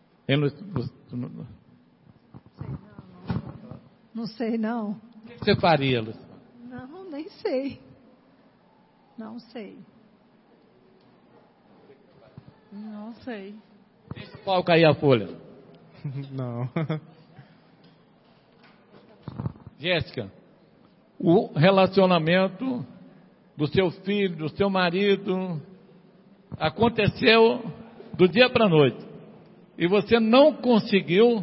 Não sei não. O que você faria, Luciana? Não, nem sei. Não sei. Não sei. Deixa o pau cair a folha. Não. Jéssica, o relacionamento do seu filho, do seu marido, aconteceu do dia para a noite. E você não conseguiu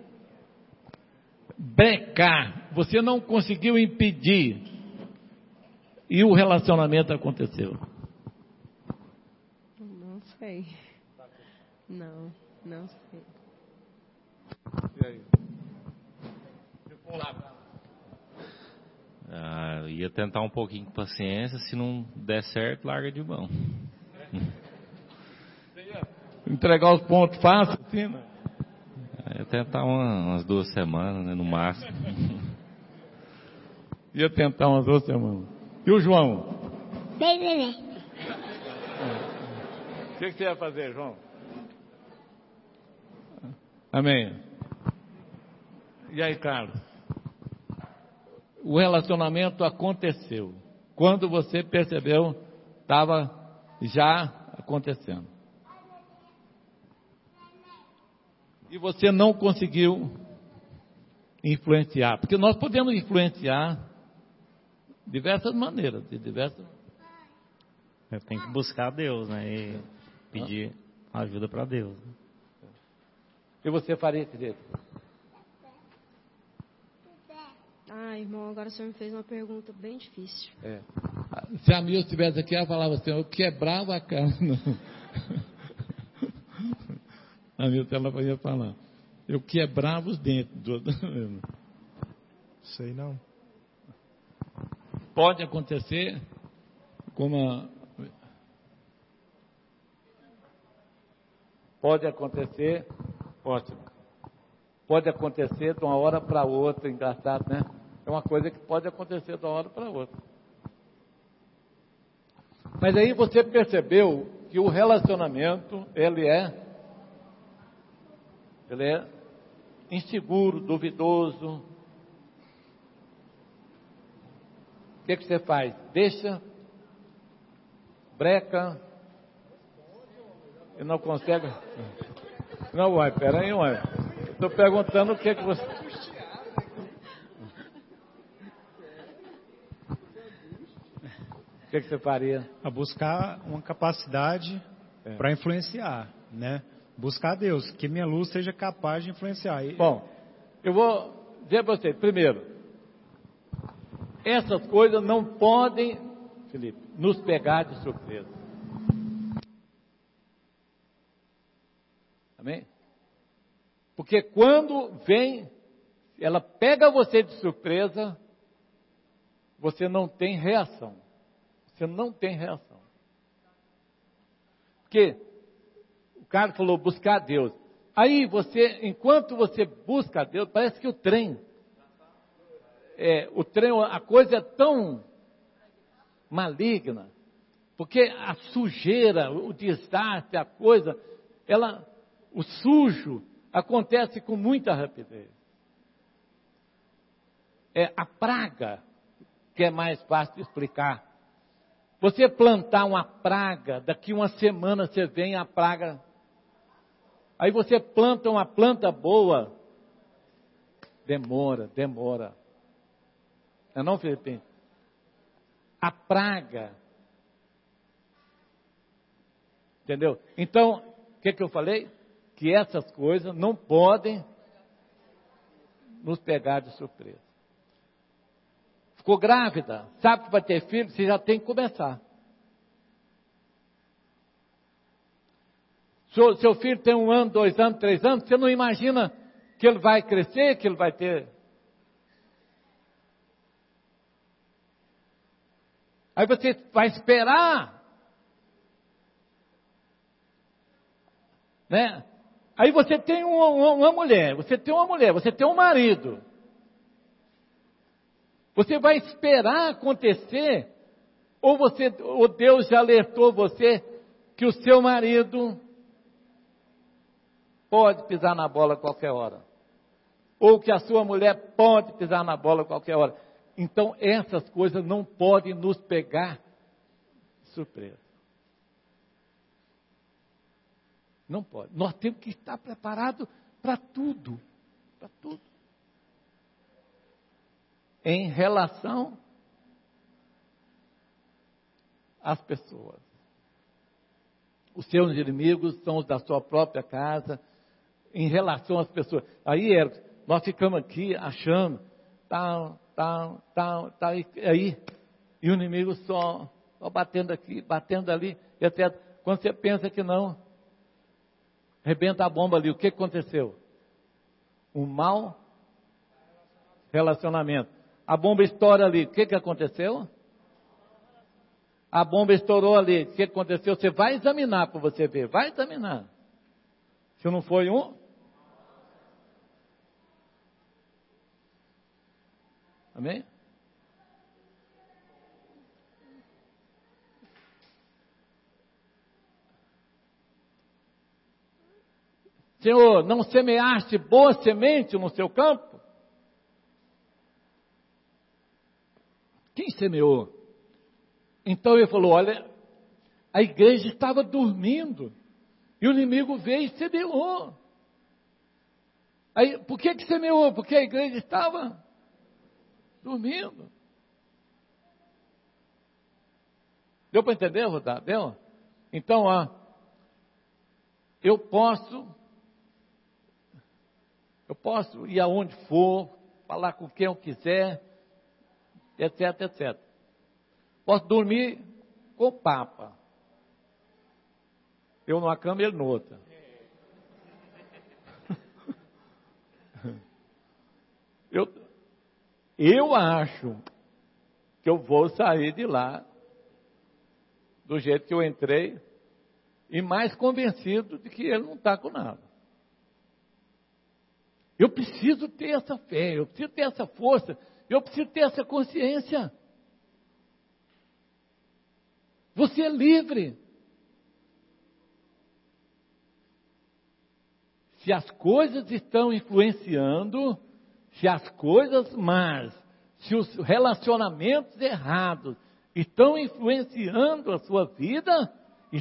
brecar, você não conseguiu impedir. E o relacionamento aconteceu. Não sei. Não sei. E aí? Eu ia tentar um pouquinho com paciência, se não der certo, larga de mão. Entregar os pontos fácil, sim, né? Ia tentar umas 2 semanas, né, no máximo. Ia tentar umas 2 semanas. E o João? Bem. O que você ia fazer, João? Amém. E aí, Carlos? O relacionamento aconteceu. Quando você percebeu, estava já acontecendo. E você não conseguiu influenciar. Porque nós podemos influenciar diversas maneiras, Tem que buscar Deus, né? E pedir ajuda para Deus. E você faria, querido? Irmão, agora o senhor me fez uma pergunta bem difícil. Se a Mil estivesse aqui, ela falava assim, eu quebrava a cara. A Mil, ela ia falar, eu quebrava os dentes. Sei não. Pode acontecer, pode acontecer, ótimo. Pode acontecer de uma hora para outra, engraçado, né? É uma coisa que pode acontecer de uma hora para outra. Mas aí você percebeu que o relacionamento, ele é inseguro, duvidoso. O que você faz? Deixa, breca, e não consegue. Não, uai, peraí, uai. Estou perguntando o que você. O que você faria? A buscar uma capacidade para influenciar, né? Buscar Deus, que minha luz seja capaz de influenciar. Bom, eu vou dizer para você, primeiro, essas coisas não podem, Felipe, nos pegar de surpresa. Amém? Porque quando vem, ela pega você de surpresa, você não tem reação. Você não tem reação. Porque o cara falou buscar Deus. Aí você, enquanto você busca Deus, parece que o trem, a coisa é tão maligna, porque a sujeira, o desastre, a coisa, o sujo acontece com muita rapidez. É a praga que é mais fácil de explicar. Você plantar uma praga, daqui uma semana você vem a praga. Aí você planta uma planta boa, demora. Não é não, Felipe? A praga. Entendeu? Então, o que eu falei? Que essas coisas não podem nos pegar de surpresa. Ficou grávida, sabe que vai ter filho, você já tem que começar. Seu filho tem 1 ano, 2 anos, 3 anos, você não imagina que ele vai crescer, que ele vai ter. Aí você vai esperar, né? Aí você tem uma mulher, você tem um marido. Você vai esperar acontecer, ou Deus já alertou você que o seu marido pode pisar na bola a qualquer hora, ou que a sua mulher pode pisar na bola a qualquer hora. Então essas coisas não podem nos pegar de surpresa. Não pode. Nós temos que estar preparados para tudo. Para tudo. Em relação às pessoas. Os seus inimigos são os da sua própria casa. Em relação às pessoas. Aí nós ficamos aqui achando, tal, e o inimigo só batendo aqui, batendo ali, e até quando você pensa que não, rebenta a bomba ali. O que aconteceu? Um mau relacionamento. A bomba estoura ali. O que aconteceu? A bomba estourou ali. O que aconteceu? Você vai examinar para você ver. Vai examinar. Se não foi Amém? Senhor, não semeaste boa semente no seu campo? Quem semeou? Então ele falou, olha, a igreja estava dormindo, e o inimigo veio e semeou. Aí, por que semeou? Porque a igreja estava dormindo. Deu para entender, Rodar? Deu? Então, eu posso ir aonde for, falar com quem eu quiser, etc, etc. Posso dormir com o Papa. Eu numa cama e ele noutra. Eu acho que eu vou sair de lá do jeito que eu entrei e mais convencido de que ele não está com nada. Eu preciso ter essa fé, eu preciso ter essa força, eu preciso ter essa consciência. Você é livre. Se as coisas estão influenciando, se as coisas más, se os relacionamentos errados estão influenciando a sua vida,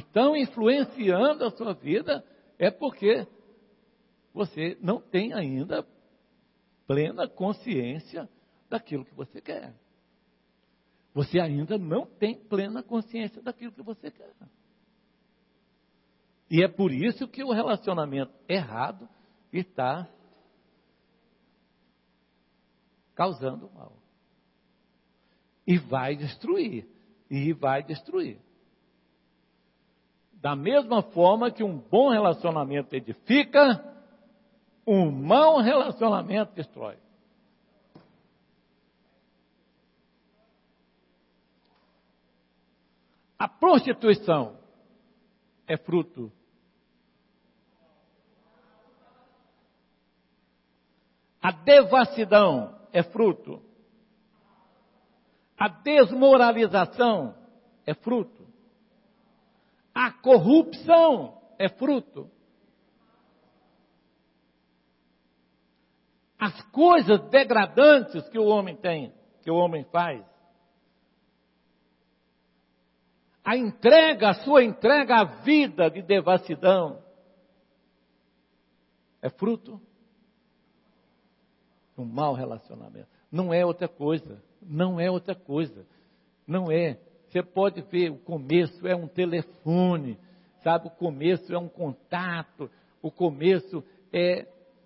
é porque você não tem ainda plena consciência daquilo que você quer. Você ainda não tem plena consciência daquilo que você quer. E é por isso que o relacionamento errado está causando mal. E vai destruir. Da mesma forma que um bom relacionamento edifica, um mau relacionamento destrói. A prostituição é fruto. A devassidão é fruto. A desmoralização é fruto. A corrupção é fruto. As coisas degradantes que o homem tem, que o homem faz, a sua entrega à vida de devassidão, é fruto de um mau relacionamento. Não é outra coisa. Você pode ver, o começo é um telefone, sabe? O começo é um contato, o começo é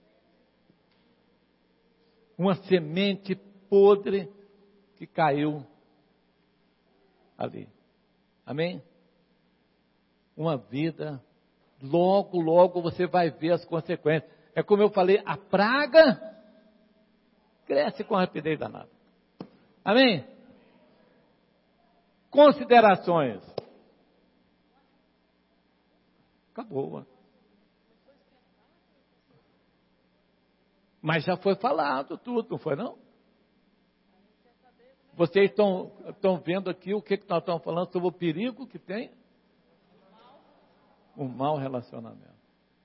uma semente podre que caiu ali. Amém? Uma vida, logo você vai ver as consequências. É como eu falei, a praga cresce com rapidez danada. Amém? Considerações. Acabou. Mas já foi falado tudo, não foi não? Vocês estão vendo aqui o que nós estamos falando sobre o perigo que tem? Um mau relacionamento.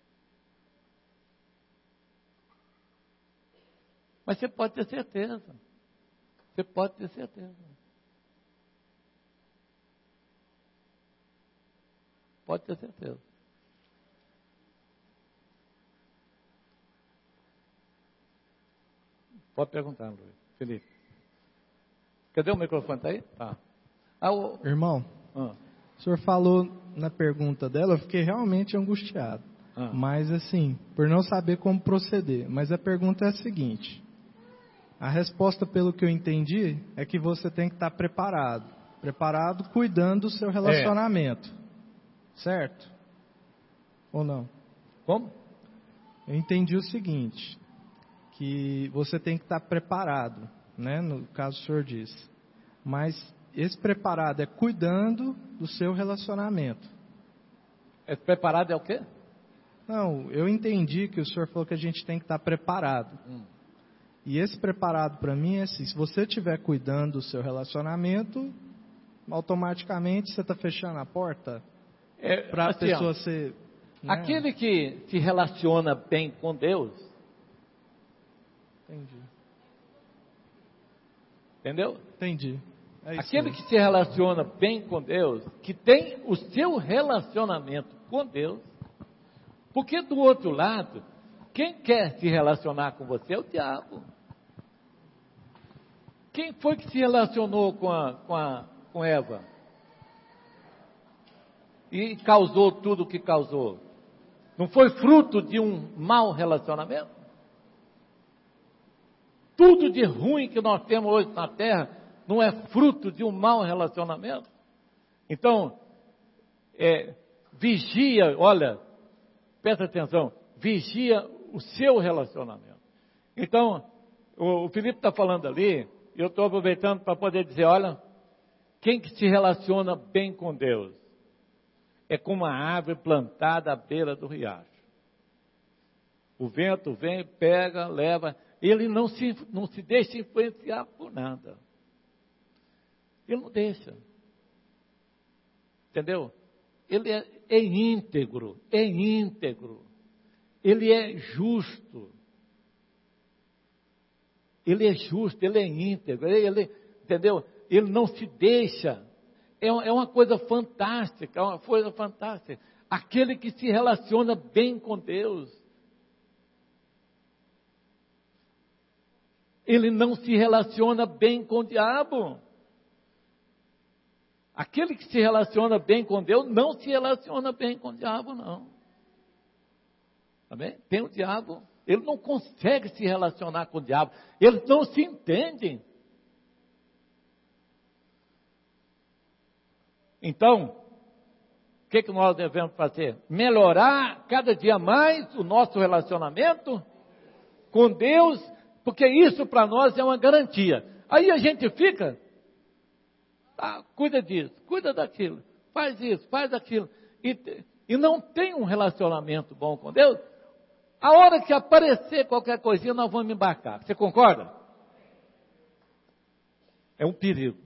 Mas você pode ter certeza. Pode ter certeza. Pode perguntar, Luiz. Felipe. Cadê o microfone? Está aí? Tá. Irmão, o senhor falou na pergunta dela, eu fiquei realmente angustiado. Mas assim, por não saber como proceder. Mas a pergunta é a seguinte. A resposta, pelo que eu entendi, é que você tem que estar preparado. Preparado cuidando do seu relacionamento. Certo? Ou não? Como? Eu entendi o seguinte, que você tem que estar preparado, né? No caso o senhor disse. Mas esse preparado é cuidando do seu relacionamento. Esse preparado é o quê? Não, eu entendi que o senhor falou que a gente tem que estar preparado. E esse preparado para mim é assim, se você estiver cuidando do seu relacionamento, automaticamente você está fechando a porta para a pessoa ser... Né? Aquele que se relaciona bem com Deus... Entendi. Entendeu? Entendi. Aquele que se relaciona bem com Deus, que tem o seu relacionamento com Deus, porque do outro lado, quem quer se relacionar com você é o diabo. Quem foi que se relacionou com Eva? e causou tudo o que causou? Não foi fruto de um mau relacionamento? Tudo de ruim que nós temos hoje na Terra não é fruto de um mau relacionamento? Então, vigia, olha, presta atenção, vigia o seu relacionamento. Então, o Felipe está falando ali, e eu estou aproveitando para poder dizer, olha, quem que se relaciona bem com Deus? É como uma árvore plantada à beira do riacho. O vento vem, pega, leva, ele não se deixa influenciar por nada. Ele não deixa. Entendeu? Ele é íntegro, ele é justo. Ele é justo, ele é íntegro, entendeu? Ele não se deixa. É uma coisa fantástica, Aquele que se relaciona bem com Deus. Ele não se relaciona bem com o diabo. Aquele que se relaciona bem com Deus não se relaciona bem com o diabo, não. Amém? Tem o diabo, ele não consegue se relacionar com o diabo. Eles não se entendem. Então, o que nós devemos fazer? Melhorar cada dia mais o nosso relacionamento com Deus, porque isso para nós é uma garantia. Aí a gente fica, cuida disso, cuida daquilo, faz isso, faz aquilo, e não tem um relacionamento bom com Deus. A hora que aparecer qualquer coisinha, nós vamos embarcar. Você concorda? É um perigo.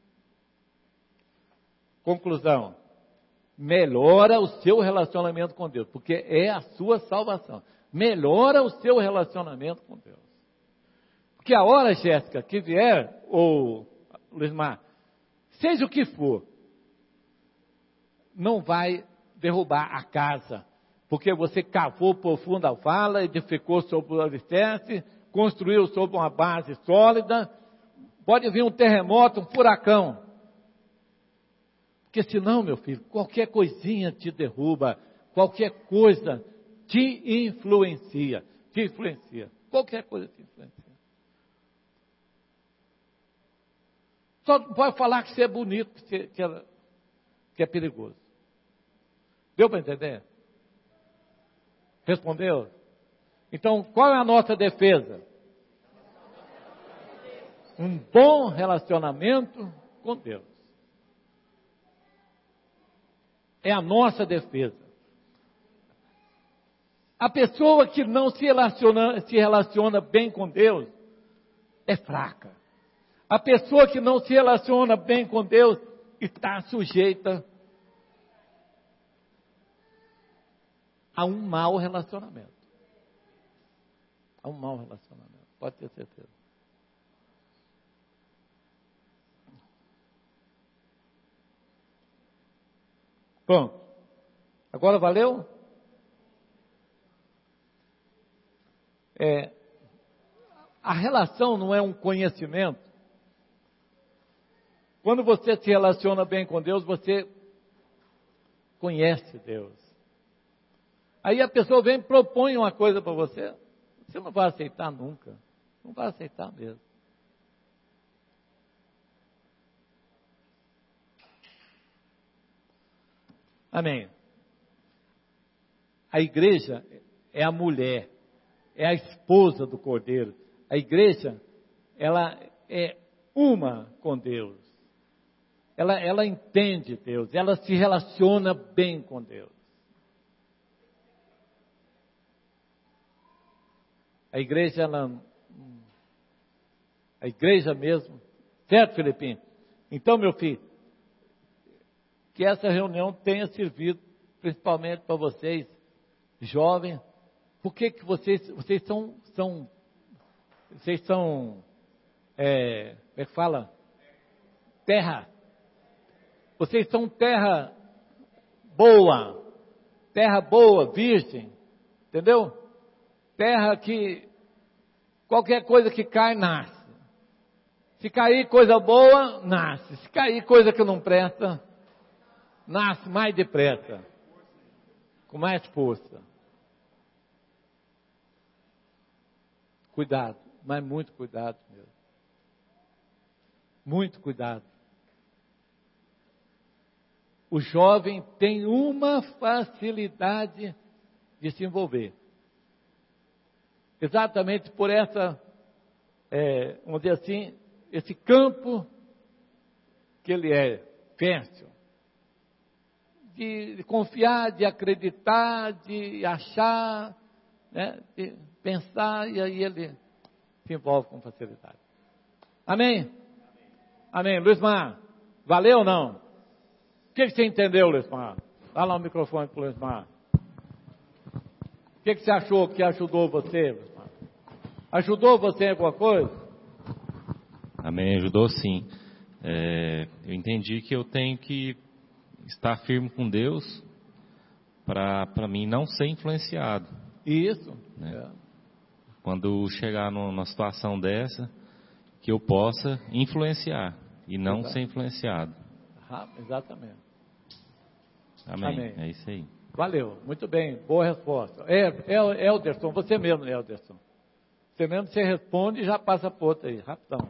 Conclusão. Melhora o seu relacionamento com Deus, porque é a sua salvação. Melhora o seu relacionamento com Deus. Porque a hora, Jéssica, que vier, ou Luizmar, seja o que for, não vai derrubar a casa, porque você cavou profunda a vala, edificou sobre o alicerce, construiu sobre uma base sólida. Pode vir um terremoto, um furacão. Porque senão, meu filho, qualquer coisinha te derruba, qualquer coisa te influencia. Qualquer coisa te influencia. Só não pode falar que você é bonito, que é perigoso. Deu para entender? Respondeu? Então, qual é a nossa defesa? Um bom relacionamento com Deus. É a nossa defesa. A pessoa que não se relaciona bem com Deus é fraca. A pessoa que não se relaciona bem com Deus está sujeita a um mau relacionamento. A um mau relacionamento, pode ter certeza. Bom, agora valeu? A relação não é um conhecimento. Quando você se relaciona bem com Deus, você conhece Deus. Aí a pessoa vem e propõe uma coisa para você, você não vai aceitar nunca. Não vai aceitar mesmo. Amém. A igreja é a mulher, é a esposa do Cordeiro. A igreja, ela é uma com Deus. Ela entende Deus, ela se relaciona bem com Deus. A igreja, a igreja mesmo, certo, Filipinho? Então, meu filho, que essa reunião tenha servido principalmente para vocês, jovens. Por que vocês são como é que fala? Terra. Vocês são terra boa, virgem, entendeu? Terra que qualquer coisa que cai, nasce. Se cair coisa boa, nasce. Se cair coisa que não presta, nasce mais depressa, com mais força. Cuidado, mas muito cuidado mesmo. Muito cuidado. O jovem tem uma facilidade de se envolver. Exatamente por essa, vamos dizer assim, esse campo que ele é fértil. De confiar, de acreditar, de achar, né, de pensar, e aí ele se envolve com facilidade. Amém? Amém. Luiz Mar, valeu ou não? O que você entendeu, Luiz Mar? Dá lá o microfone para o Luiz Mar. O que você achou que ajudou você, Luiz Mar? Ajudou você em alguma coisa? Amém, ajudou sim. Eu entendi que eu tenho que estar firme com Deus para mim não ser influenciado. Isso. Né? Quando chegar numa situação dessa, que eu possa influenciar e não ser influenciado. Exatamente. Amém. Amém. É isso aí. Valeu, muito bem, boa resposta. Elderson, você mesmo, Elderson. Você mesmo, você responde e já passa para outra aí, rapidão.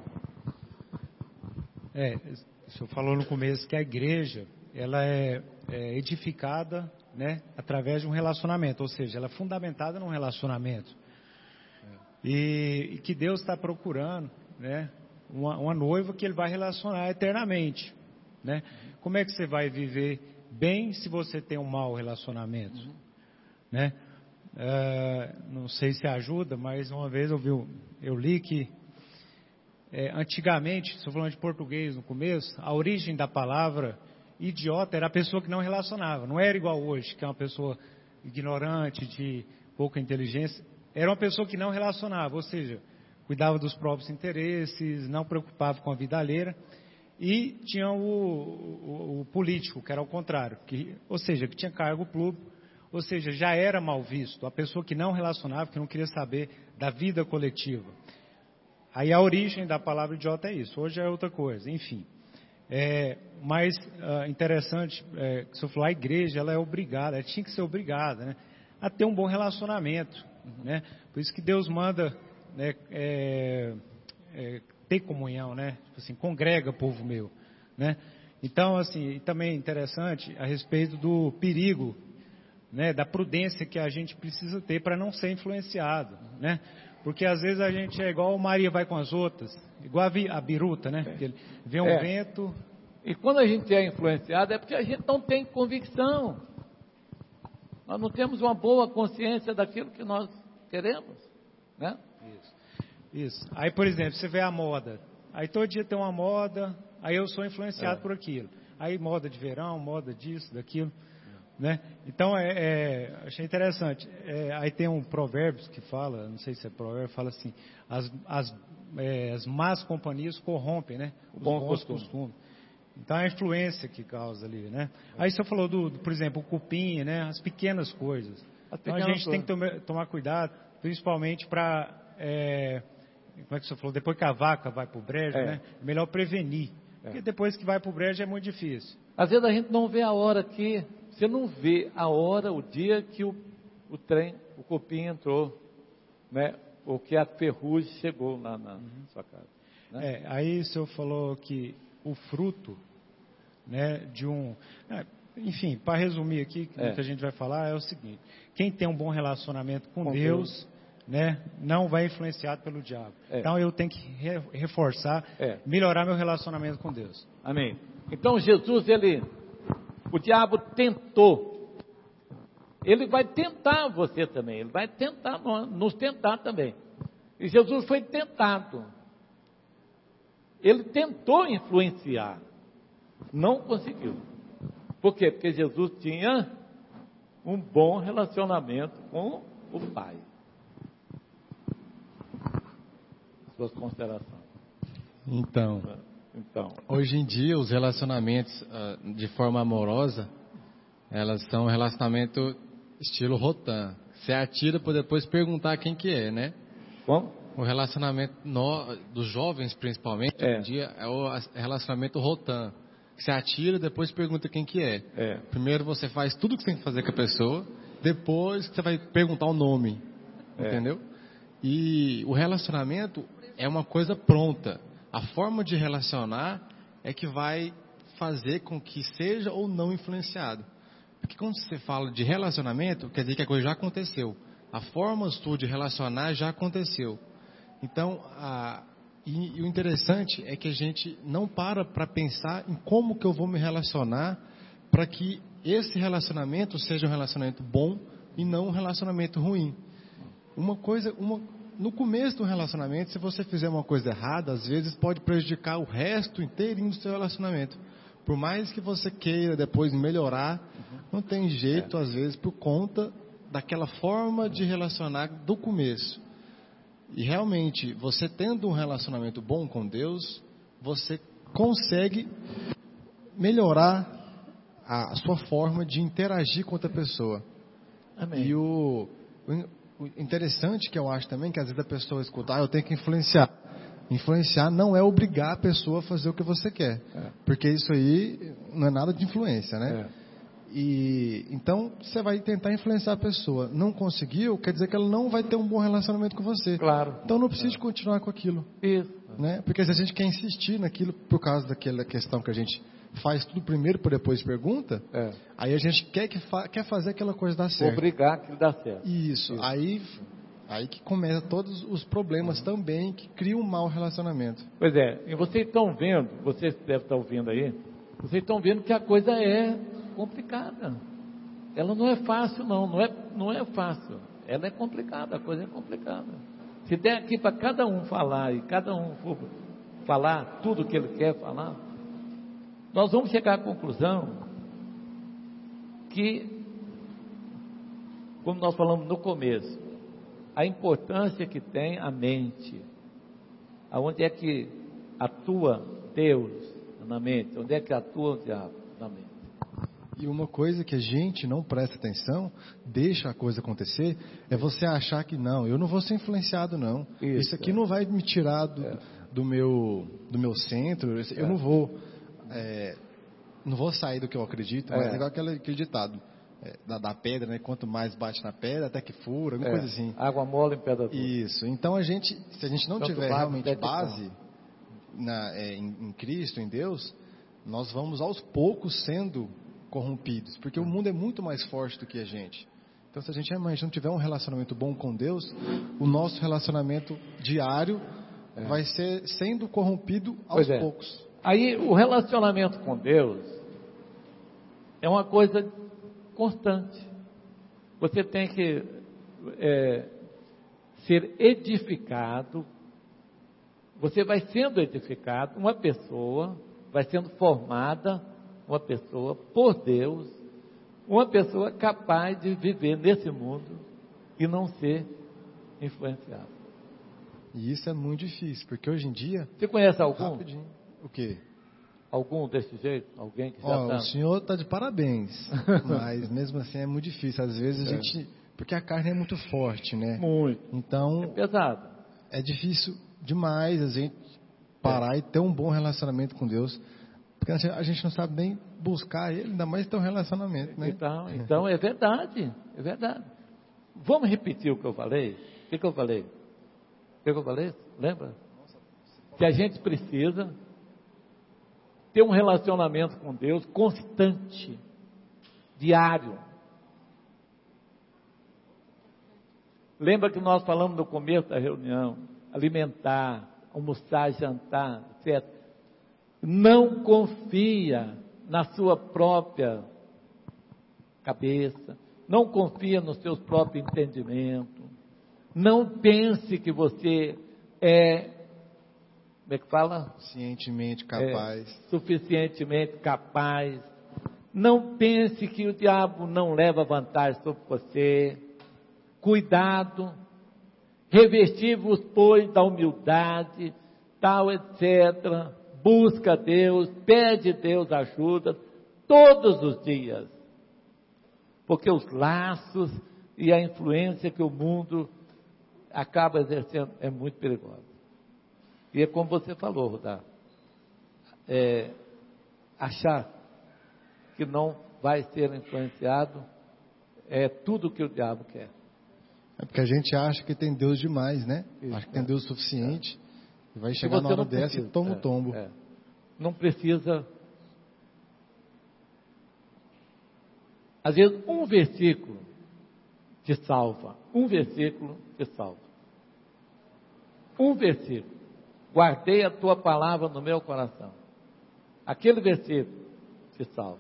O senhor falou no começo que a igreja, ela é edificada, né, através de um relacionamento, ou seja, ela é fundamentada num relacionamento. E que Deus está procurando, né, uma noiva que Ele vai relacionar eternamente, né? Como é que você vai viver bem se você tem um mau relacionamento, né? Não sei se ajuda, mas uma vez eu li que antigamente, estou falando de português no começo, a origem da palavra idiota era a pessoa que não relacionava, não era igual hoje, que é uma pessoa ignorante, de pouca inteligência, era uma pessoa que não relacionava, ou seja, cuidava dos próprios interesses, não preocupava com a vida alheia, e tinha o político, que era o contrário, ou seja, que tinha cargo público, ou seja, já era mal visto, a pessoa que não relacionava, que não queria saber da vida coletiva. Aí a origem da palavra idiota é isso, hoje é outra coisa, enfim. Mais interessante, que o senhor falou, a igreja, ela é obrigada, ela tinha que ser obrigada, né, a ter um bom relacionamento, né? Por isso que Deus manda, né, ter comunhão, né? Tipo assim, congrega povo meu, né? Então, assim, também é interessante a respeito do perigo, né, da prudência que a gente precisa ter para não ser influenciado, né? Porque às vezes a gente é igual Maria vai com as outras, igual a biruta, né? Porque vê um vento. E quando a gente é influenciado é porque a gente não tem convicção. Nós não temos uma boa consciência daquilo que nós queremos, né? Isso. Aí, por exemplo, você vê a moda. Aí todo dia tem uma moda, aí eu sou influenciado por aquilo. Aí moda de verão, moda disso, daquilo, né? Então, achei interessante. Aí tem um provérbio que fala, não sei se é provérbio, fala assim, as más companhias corrompem, né? Os bons costumes. Então, é a influência que causa ali, né? Aí você falou por exemplo, o cupim, né? As pequenas coisas. Então, a gente tem que tomar cuidado, principalmente para, como é que você falou? Depois que a vaca vai para o brejo, né? É melhor prevenir. Porque depois que vai para o brejo é muito difícil. Às vezes a gente não vê a hora que... Você não vê a hora, o dia que o trem, o cupim entrou, né? Ou que a ferrugem chegou lá na sua casa. Né? Aí o senhor falou que o fruto, né, de um... enfim, para resumir aqui, o que a gente vai falar é o seguinte: quem tem um bom relacionamento com Deus, né, não vai influenciado pelo diabo. Então eu tenho que reforçar, melhorar meu relacionamento com Deus. Amém. Então Jesus, o diabo tentou. Ele vai tentar você também. Ele vai tentar, nos tentar também. E Jesus foi tentado. Ele tentou influenciar. Não conseguiu. Por quê? Porque Jesus tinha um bom relacionamento com o Pai. Suas considerações. Então, hoje em dia os relacionamentos de forma amorosa, elas são um relacionamento estilo Rotan. Você atira para depois perguntar quem que é, né? Como? O relacionamento dos jovens, principalmente, hoje em dia, é o relacionamento Rotan. Você atira, depois pergunta quem que é. Primeiro você faz tudo o que você tem que fazer com a pessoa, depois você vai perguntar o nome. Entendeu? E o relacionamento é uma coisa pronta. A forma de relacionar é que vai fazer com que seja ou não influenciado. Porque quando você fala de relacionamento, quer dizer que a coisa já aconteceu. A forma sua de relacionar já aconteceu. Então, e o interessante é que a gente não para pensar em como que eu vou me relacionar para que esse relacionamento seja um relacionamento bom e não um relacionamento ruim. No começo do relacionamento, se você fizer uma coisa errada, às vezes pode prejudicar o resto inteirinho do seu relacionamento. Por mais que você queira depois melhorar, não tem jeito, às vezes, por conta daquela forma de relacionar do começo. E realmente, você tendo um relacionamento bom com Deus, você consegue melhorar a sua forma de interagir com outra pessoa. Amém. E o interessante que eu acho também, que às vezes a pessoa escuta, eu tenho que influenciar. Influenciar não é obrigar a pessoa a fazer o que você quer. Porque isso aí não é nada de influência, né? E então você vai tentar influenciar a pessoa. Não conseguiu, quer dizer que ela não vai ter um bom relacionamento com você. Claro. Então não precisa continuar com aquilo. Isso. Né? Porque se a gente quer insistir naquilo por causa daquela questão que a gente faz tudo primeiro para depois pergunta, aí a gente quer fazer aquela coisa dar certo. Obrigar que dá certo. Isso. Aí que começa todos os problemas também que criam um mau relacionamento. Pois é, e vocês estão vendo, vocês devem estar ouvindo aí, vocês estão vendo que a coisa é complicada. Ela não é fácil não é fácil. Ela é complicada, a coisa é complicada. Se der aqui para cada um falar e cada um for falar tudo o que ele quer falar, nós vamos chegar à conclusão que, como nós falamos no começo, a importância que tem a mente, aonde é que atua Deus na mente, onde é que atua o diabo na mente. E uma coisa que a gente não presta atenção, deixa a coisa acontecer, é você achar que não, eu não vou ser influenciado não. Isso aqui não vai me tirar do meu centro, eu não vou sair do que eu acredito, mas é igual aquele ditado. Da pedra, né? Quanto mais bate na pedra, até que fura, alguma coisa assim. Água mole em pedra dura. Isso. Então se a gente não tiver realmente base em Cristo, em Deus, nós vamos aos poucos sendo corrompidos, porque o mundo é muito mais forte do que a gente. Então se a gente realmente não tiver um relacionamento bom com Deus, o nosso relacionamento diário vai ser sendo corrompido aos poucos. Aí o relacionamento com Deus é uma coisa constante. Você tem que ser edificado. Você vai sendo edificado. Uma pessoa vai sendo formada, uma pessoa por Deus, uma pessoa capaz de viver nesse mundo e não ser influenciado. E isso é muito difícil, porque hoje em dia... Você conhece algum? Rapidinho. O quê? Algum desse jeito? Alguém que já O senhor está de parabéns, mas mesmo assim é muito difícil. Às vezes a gente... Porque a carne é muito forte, né? Muito. Então... É pesado. É difícil demais a gente parar e ter um bom relacionamento com Deus. Porque a gente não sabe nem buscar Ele, ainda mais ter um relacionamento, né? Então é verdade. É verdade. Vamos repetir o que eu falei? O que eu falei? Lembra? Que a gente precisa ter um relacionamento com Deus constante, diário. Lembra que nós falamos no começo da reunião, alimentar, almoçar, jantar, etc. Não confia na sua própria cabeça, não confia nos seus próprios entendimentos, não pense que você como é que fala? Suficientemente capaz. Suficientemente capaz. Não pense que o diabo não leva vantagem sobre você. Cuidado. Revestir-vos, pois, da humildade, tal, etc. Busca Deus, pede Deus ajuda todos os dias. Porque os laços e a influência que o mundo acaba exercendo é muito perigosa. E é como você falou, Rodar. achar que não vai ser influenciado é tudo que o diabo quer. É porque a gente acha que tem Deus demais, né? Isso, acha que tem Deus suficiente. E vai chegar na hora dessa e toma o tombo. Não precisa. Às vezes, um versículo te salva. Um versículo te salva. Um versículo. Guardei a tua palavra no meu coração. Aquele versículo te salva.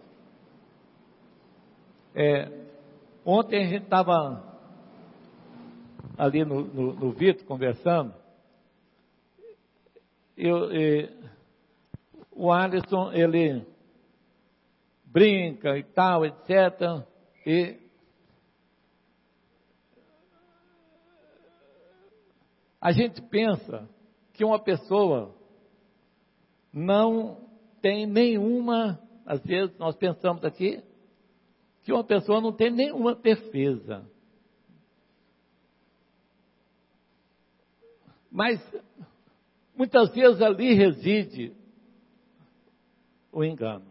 Ontem a gente estava ali no Vitor conversando. O Alisson, ele brinca e tal, etc. E a gente pensa que uma pessoa não tem nenhuma, às vezes nós pensamos aqui, que uma pessoa não tem nenhuma defesa. Mas muitas vezes ali reside o engano.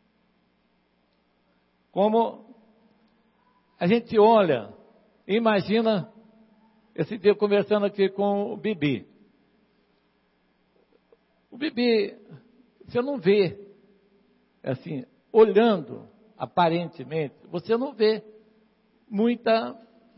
Como a gente olha, imagina, esse dia conversando aqui com o Bibi. O Bibi, você não vê, assim, olhando aparentemente, você não vê muita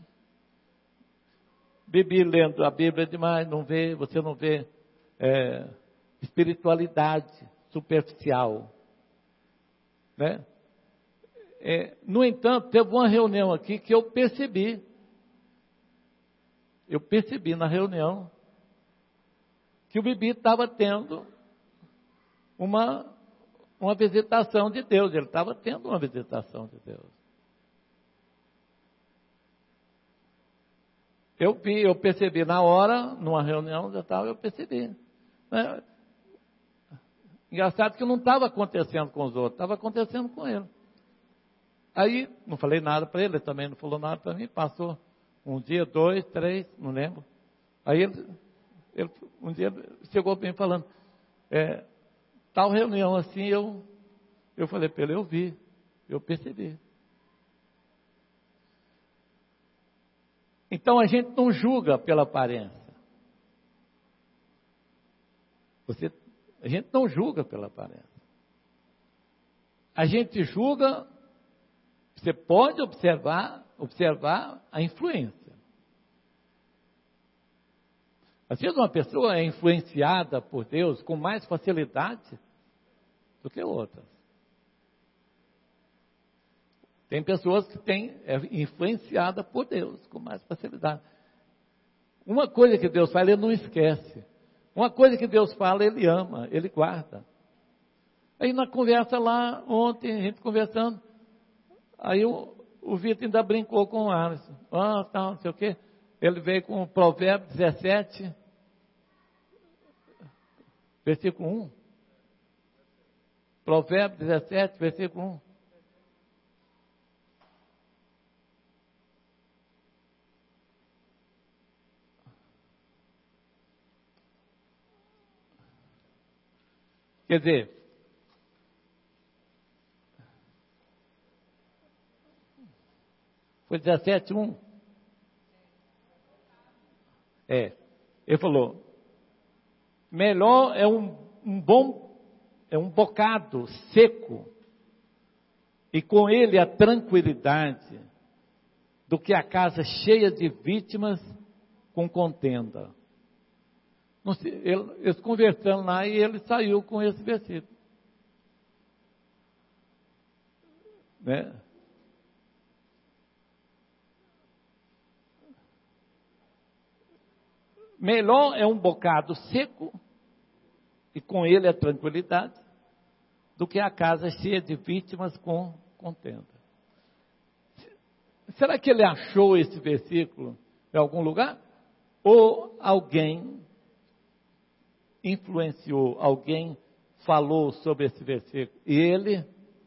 Bibi lendo a Bíblia demais, você não vê espiritualidade superficial, né? No entanto, teve uma reunião aqui que eu percebi na reunião que o Bibi estava tendo uma visitação de Deus. Ele estava tendo uma visitação de Deus. Eu percebi na hora, numa reunião, eu percebi. Engraçado que não estava acontecendo com os outros, estava acontecendo com ele. Aí, não falei nada para ele também não falou nada para mim, passou um dia, 2, 3, não lembro. Aí ele um dia chegou bem falando, tal reunião assim, eu falei para ele, eu vi, eu percebi. Então a gente não julga pela aparência. A gente não julga pela aparência. A gente julga, você pode observar a influência. Às vezes uma pessoa é influenciada por Deus com mais facilidade do que outras. Tem pessoas que é influenciada por Deus com mais facilidade. Uma coisa que Deus fala, Ele não esquece. Uma coisa que Deus fala, Ele ama, Ele guarda. Aí na conversa lá, ontem, a gente conversando, aí o Vitor ainda brincou com o Alisson. Não sei o quê. Ele veio com o Provérbio 17, versículo 1. Provérbio 17, versículo 1. Quer dizer, foi 17:1. Ele falou, melhor é um bocado seco e com ele a tranquilidade do que a casa cheia de vítimas com contenda. Eles conversando lá e ele saiu com esse versículo. Né? Melhor é um bocado seco e com ele a tranquilidade do que a casa cheia de vítimas com contenda. Será que ele achou esse versículo em algum lugar? Ou alguém influenciou, alguém falou sobre esse versículo e ele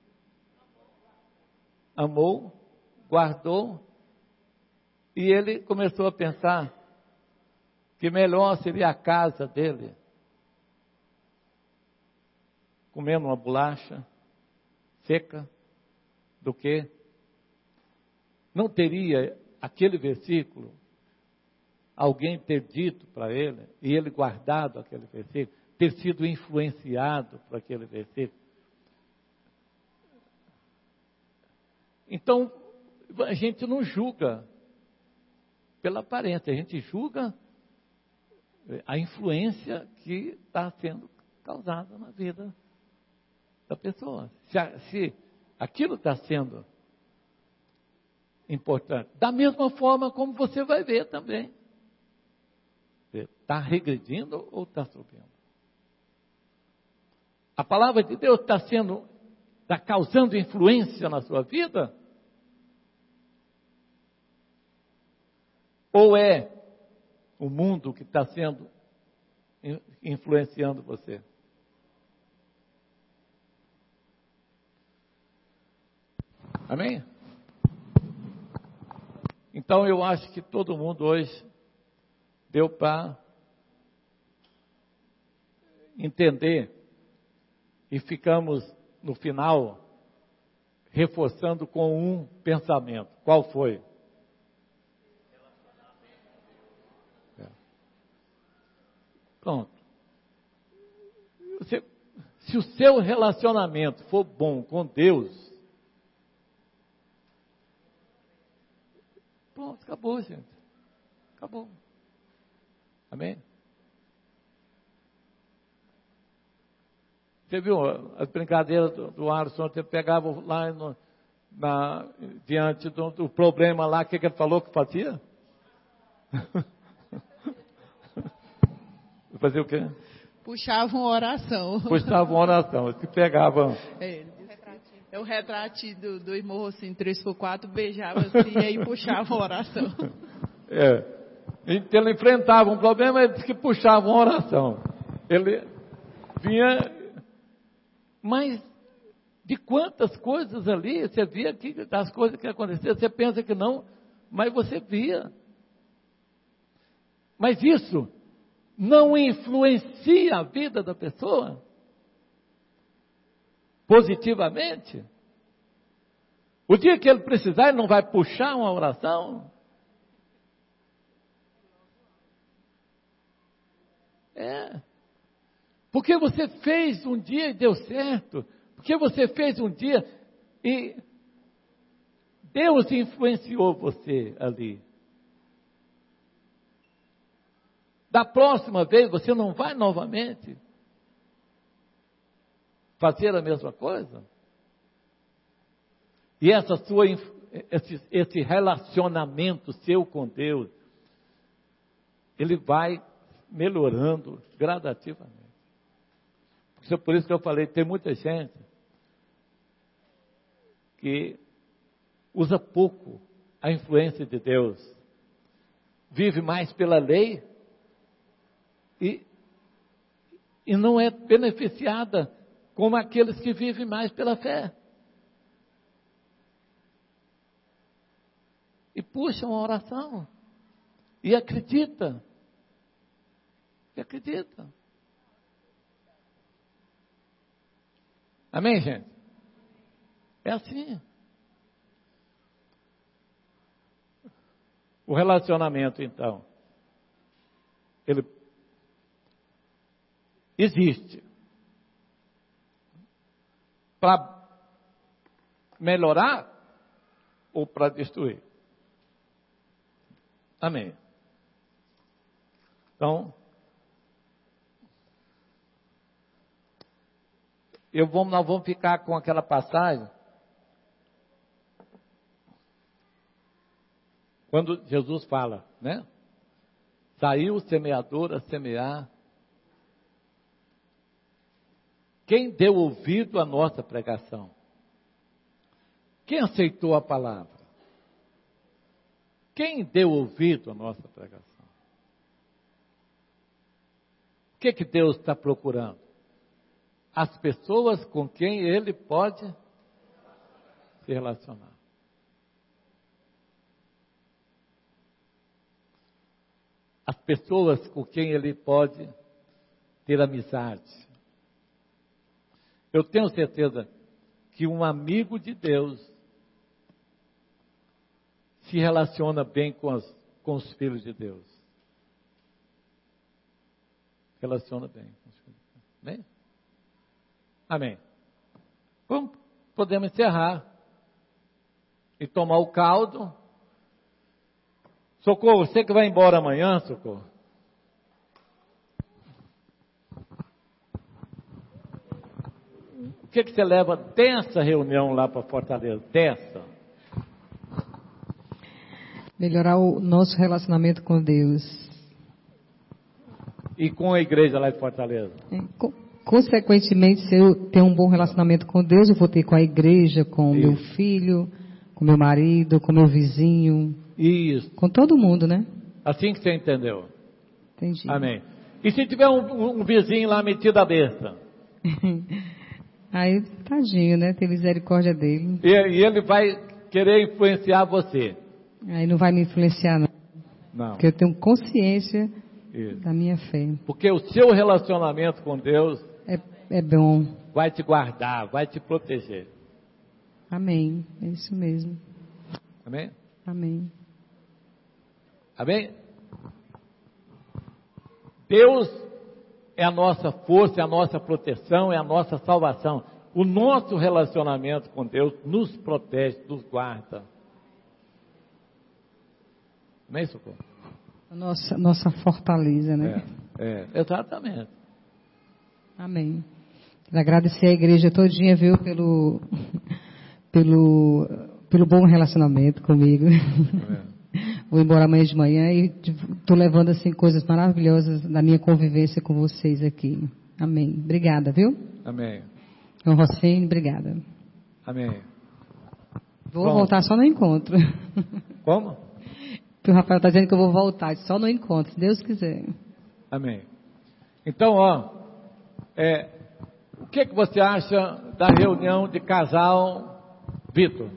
amou, guardou e ele começou a pensar que melhor seria a casa dele comendo uma bolacha, seca do que não teria aquele versículo alguém ter dito para ele, e ele guardado aquele versículo, ter sido influenciado por aquele versículo. Então, a gente não julga pela aparência, a gente julga a influência que está sendo causada na vida da pessoa. Se aquilo está sendo importante, da mesma forma como você vai ver também. Está regredindo ou está subindo? A palavra de Deus está causando influência na sua vida? Ou é o mundo que está influenciando você? Amém? Então eu acho que todo mundo hoje deu para entender e ficamos no final reforçando com um pensamento. Qual foi? Pronto. Se o seu relacionamento for bom com Deus, pronto, acabou, gente. Acabou. Amém? Você viu as brincadeiras do Alisson? Você pegava lá diante do problema lá, o que ele falou que fazia? Fazia o quê? Puxava uma oração. Puxava uma oração. Que pegavam. O retratinho do irmão assim, 3x4, beijava assim, e aí puxava uma oração. Ele enfrentava um problema, ele disse que puxava uma oração. Ele vinha, mas de quantas coisas ali, você via que das coisas que aconteciam, você pensa que não, mas você via. Mas isso não influencia a vida da pessoa positivamente? O dia que ele precisar, ele não vai puxar uma oração? Porque você fez um dia e deu certo. Porque você fez um dia e Deus influenciou você ali. Da próxima vez você não vai novamente fazer a mesma coisa? E esse relacionamento seu com Deus, ele vai melhorando gradativamente. Por isso que eu falei, tem muita gente que usa pouco a influência de Deus, vive mais pela lei e não é beneficiada como aqueles que vivem mais pela fé. E puxa uma oração e acredita. Amém, gente? É assim. O relacionamento, então, ele existe para melhorar ou para destruir. Amém. Então, nós vamos ficar com aquela passagem quando Jesus fala, né? Saiu o semeador a semear. Quem deu ouvido à nossa pregação? Quem aceitou a palavra? Quem deu ouvido à nossa pregação? O que Deus está procurando? As pessoas com quem Ele pode se relacionar. As pessoas com quem Ele pode ter amizade. Eu tenho certeza que um amigo de Deus se relaciona bem com os filhos de Deus. Relaciona bem com os filhos de Deus. Amém? Amém. Podemos encerrar e tomar o caldo. Socorro, você que vai embora amanhã, Socorro. O que você leva dessa reunião lá para Fortaleza? Melhorar o nosso relacionamento com Deus. E com a igreja lá de Fortaleza? Consequentemente, se eu tenho um bom relacionamento com Deus, eu vou ter com a igreja, com o meu filho, com meu marido, com meu vizinho. Isso. Com todo mundo, né? Assim que você entendeu. Entendi. Amém. E se tiver um vizinho lá metido a besta? Aí, tadinho, né? Tem misericórdia dele. E ele vai querer influenciar você? Aí não vai me influenciar, não. Não. Porque eu tenho consciência da minha fé. Porque o seu relacionamento com Deus é bom. Vai te guardar, vai te proteger. Amém. É isso mesmo. Amém? Amém. Amém? Deus é a nossa força, é a nossa proteção, é a nossa salvação. O nosso relacionamento com Deus nos protege, nos guarda. Amém, Socorro? Nossa fortaleza, né? Exatamente. Amém. Quero agradecer a igreja todinha, viu, pelo bom relacionamento comigo. Vou embora amanhã de manhã e estou levando assim coisas maravilhosas da minha convivência com vocês aqui. Amém. Obrigada, viu? Amém. Rocine, obrigada. Amém. Vou voltar só no encontro. Como? O Rafael está dizendo que eu vou voltar só no encontro, se Deus quiser. Amém. Então, o que você acha da reunião de casal, Vitor?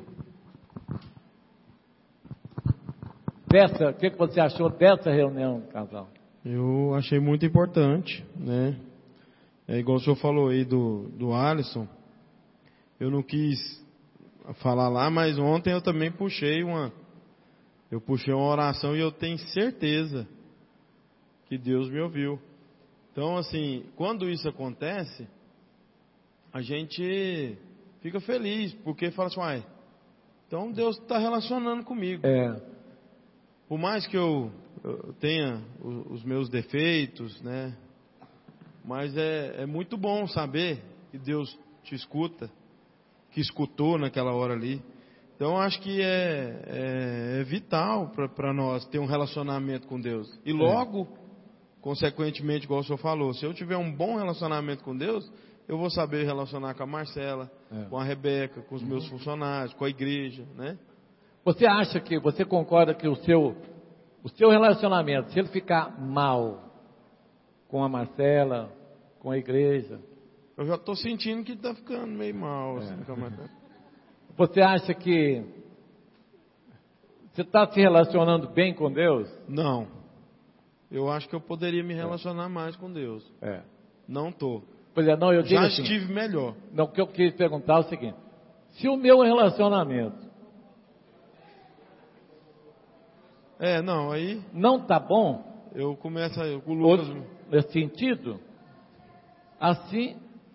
O que você achou dessa reunião, casal? Eu achei muito importante, né? É igual o senhor falou aí do Alisson. Eu não quis falar lá, mas ontem eu também puxei uma oração e eu tenho certeza que Deus me ouviu. Então, assim, quando isso acontece, a gente fica feliz, porque fala assim, então Deus está relacionando comigo. Por mais que eu tenha os meus defeitos, né? Mas é muito bom saber que Deus te escuta, que escutou naquela hora ali. Então, acho que é vital para nós ter um relacionamento com Deus. E logo, consequentemente, igual o senhor falou, se eu tiver um bom relacionamento com Deus, eu vou saber relacionar com a Marcela, com a Rebeca, com os meus funcionários, com a igreja, né? Você concorda que o seu relacionamento, se ele ficar mal com a Marcela, com a igreja... Eu já estou sentindo que está ficando meio mal. Assim, Você acha que você está se relacionando bem com Deus? Não. Eu acho que eu poderia me relacionar mais com Deus. Não estou. Eu já assim, estive melhor. Não, o que eu queria perguntar é o seguinte: se o meu relacionamento aí não está bom, eu começo com o Lucas nesse sentido, assim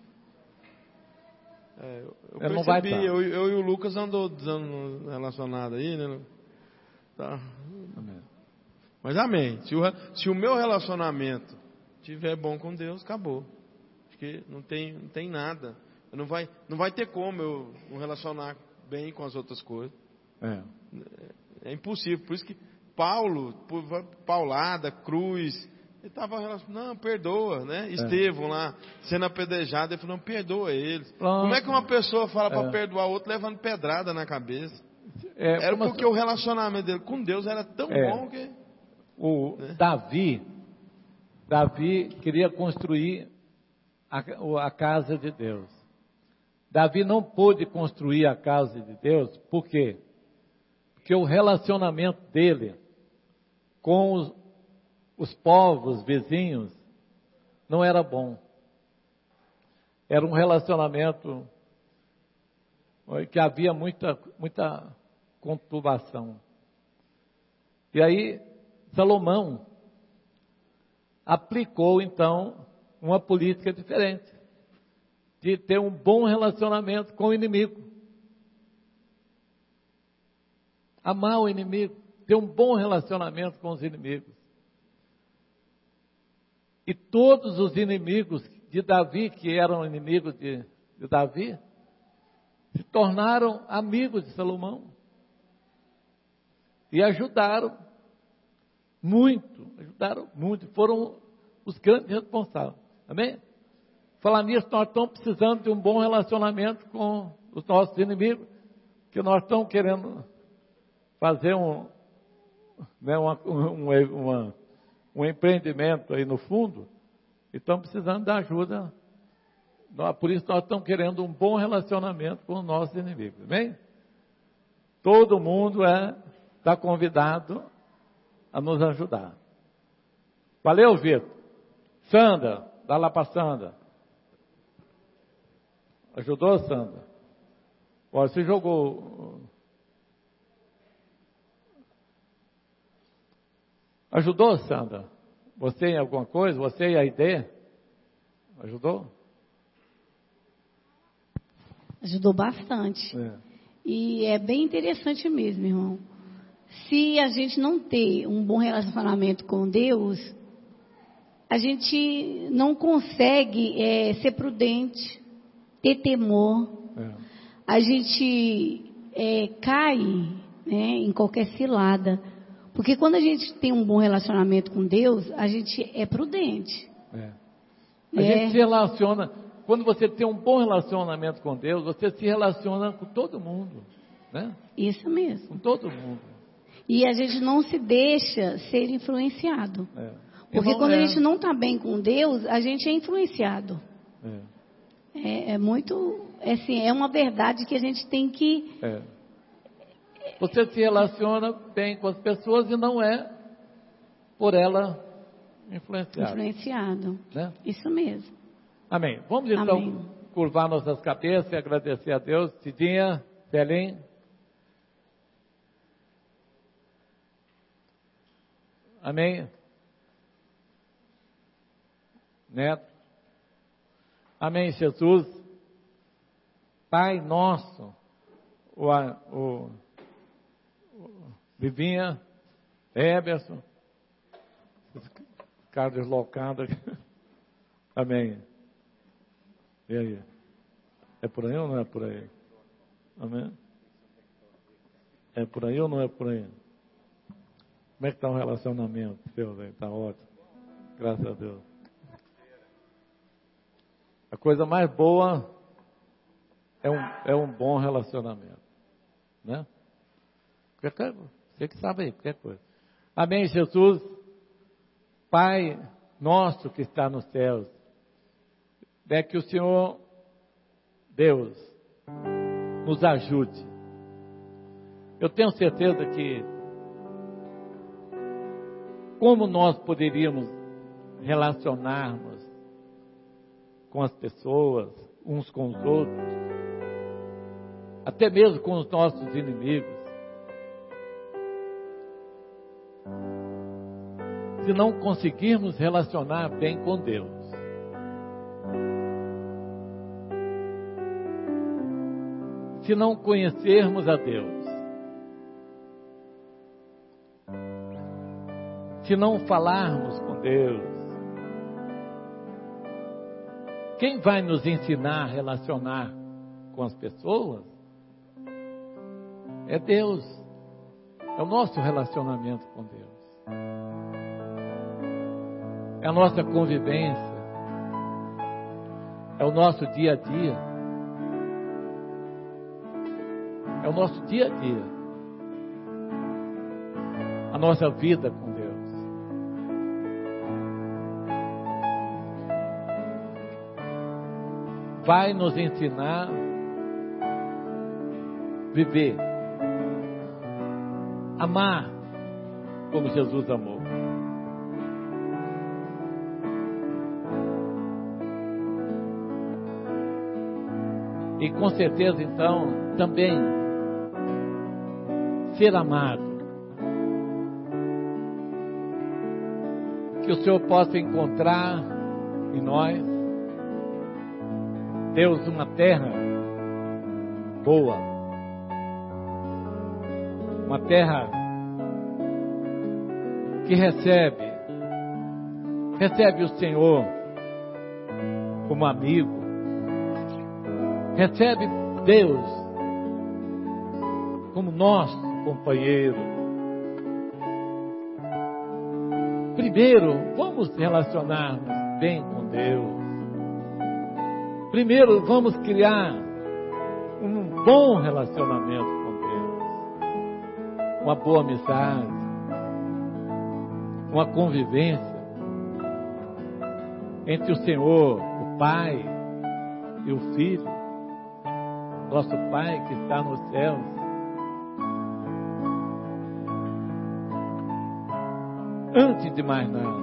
eu percebi, não vai estar. Eu e o Lucas andou relacionado aí, né? Tá. Amém. Mas amém. Se o meu relacionamento estiver bom com Deus, acabou. Porque não tem nada. Não vai ter como eu me relacionar bem com as outras coisas. É impossível. Por isso que Paulo, paulada, cruz, ele estava relacionado, não, perdoa, né? Estevão lá, sendo apedrejado, ele falou, não, perdoa eles. Como é que uma pessoa fala para perdoar outro levando pedrada na cabeça? Era porque o relacionamento dele com Deus era tão bom que... Davi queria construir a casa de Deus. Davi não pôde construir a casa de Deus, por quê? Porque o relacionamento dele com os povos vizinhos não era bom. Era um relacionamento que havia muita conturbação. E aí, Salomão aplicou, então, uma política diferente, de ter um bom relacionamento com o inimigo. Amar o inimigo, ter um bom relacionamento com os inimigos. E todos os inimigos de Davi, que eram inimigos de Davi, se tornaram amigos de Salomão. E ajudaram muito, foram os grandes responsáveis. Amém? Falar nisso, nós estamos precisando de um bom relacionamento com os nossos inimigos, que nós estamos querendo fazer um empreendimento aí no fundo, e estamos precisando da ajuda. Por isso nós estamos querendo um bom relacionamento com os nossos inimigos. Amém? Todo mundo está convidado a nos ajudar. Valeu, Vitor. Sandra, dá lá para Sandra. Ajudou, Sandra? Você jogou. Ajudou, Sandra? Você em alguma coisa? Você e a ideia? Ajudou? Ajudou bastante. E é bem interessante mesmo, irmão. Se a gente não ter um bom relacionamento com Deus, a gente não consegue ser prudente, ter temor. A gente cai, né, em qualquer cilada. Porque quando a gente tem um bom relacionamento com Deus, a gente é prudente. A gente se relaciona. Quando você tem um bom relacionamento com Deus, você se relaciona com todo mundo, né? Isso mesmo. Com todo mundo. E a gente não se deixa ser influenciado. Porque quando a gente não está bem com Deus, a gente é influenciado. É muito, assim, é uma verdade que a gente tem que... Você se relaciona bem com as pessoas e não é por ela influenciado. Né? Isso mesmo. Amém. Vamos então curvar nossas cabeças e agradecer a Deus. Cidinha, Celim. Amém. Neto. Amém, Jesus. Pai nosso, o Vivinha, Eberson, cara deslocado aqui. Amém. E aí? É por aí ou não é por aí? Amém? É por aí ou não é por aí? Como é que está o relacionamento seu, velho? Está ótimo. Graças a Deus. A coisa mais boa é um bom relacionamento. Né? Você que sabe aí, qualquer coisa. Amém, Jesus. Pai nosso que está nos céus, é que o Senhor, Deus, nos ajude. Eu tenho certeza que como nós poderíamos relacionarmos com as pessoas, uns com os outros, até mesmo com os nossos inimigos, se não conseguirmos relacionar bem com Deus. Se não conhecermos a Deus. Se não falarmos com Deus. Quem vai nos ensinar a relacionar com as pessoas é Deus. É o nosso relacionamento com Deus. É a nossa convivência, é o nosso dia a dia, é o nosso dia a dia, a nossa vida com Deus. Vai nos ensinar a viver, amar como Jesus amou. E com certeza, então, também ser amado. Que o Senhor possa encontrar em nós, Deus, uma terra boa, uma terra que recebe o Senhor como amigo, recebe Deus como nosso companheiro. Primeiro, vamos relacionar-nos bem com Deus. Primeiro, vamos criar um bom relacionamento com Deus, uma boa amizade, uma convivência entre o Senhor, o Pai e o Filho, nosso Pai que está nos céus. Antes de mais nada,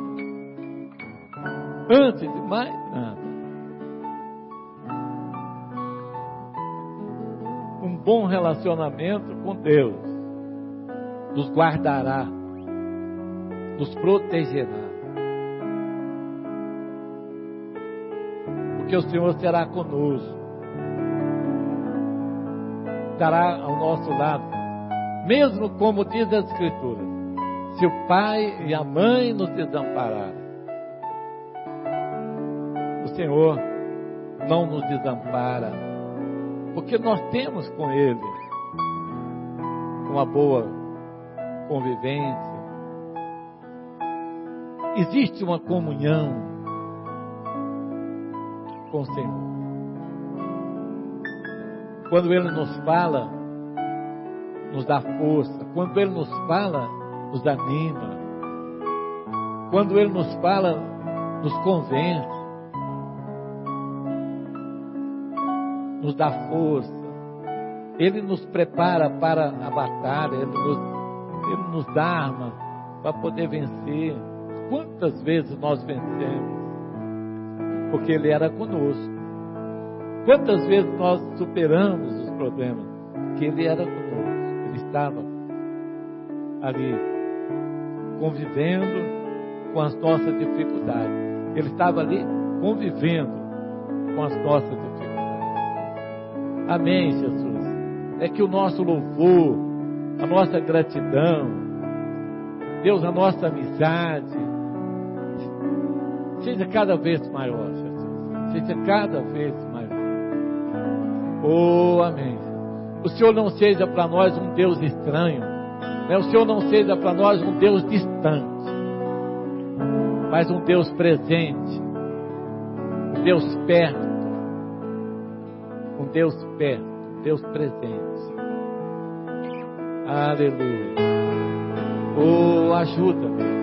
um bom relacionamento com Deus nos guardará, nos protegerá, porque o Senhor será conosco, estará ao nosso lado, mesmo como diz as Escrituras, se o pai e a mãe nos desampararem, o Senhor não nos desampara, porque nós temos com Ele uma boa convivência. Existe uma comunhão com o Senhor. Quando Ele nos fala, nos dá força. Quando Ele nos fala, nos anima. Quando Ele nos fala, nos convence, nos dá força. Ele nos prepara para a batalha, Ele nos dá armas para poder vencer. Quantas vezes nós vencemos? Porque Ele era conosco. Quantas vezes nós superamos os problemas? Porque Ele era conosco. Ele estava ali, convivendo com as nossas dificuldades. Ele estava ali convivendo com as nossas dificuldades. Amém, Jesus. É que o nosso louvor, a nossa gratidão, Deus, a nossa amizade, seja cada vez maior, Jesus. Seja cada vez maior. Oh, amém. O Senhor não seja para nós um Deus estranho, né? O Senhor não seja para nós um Deus distante, mas um Deus presente, um Deus perto, um Deus perto, um Deus presente. Aleluia. Oh, ajuda-me.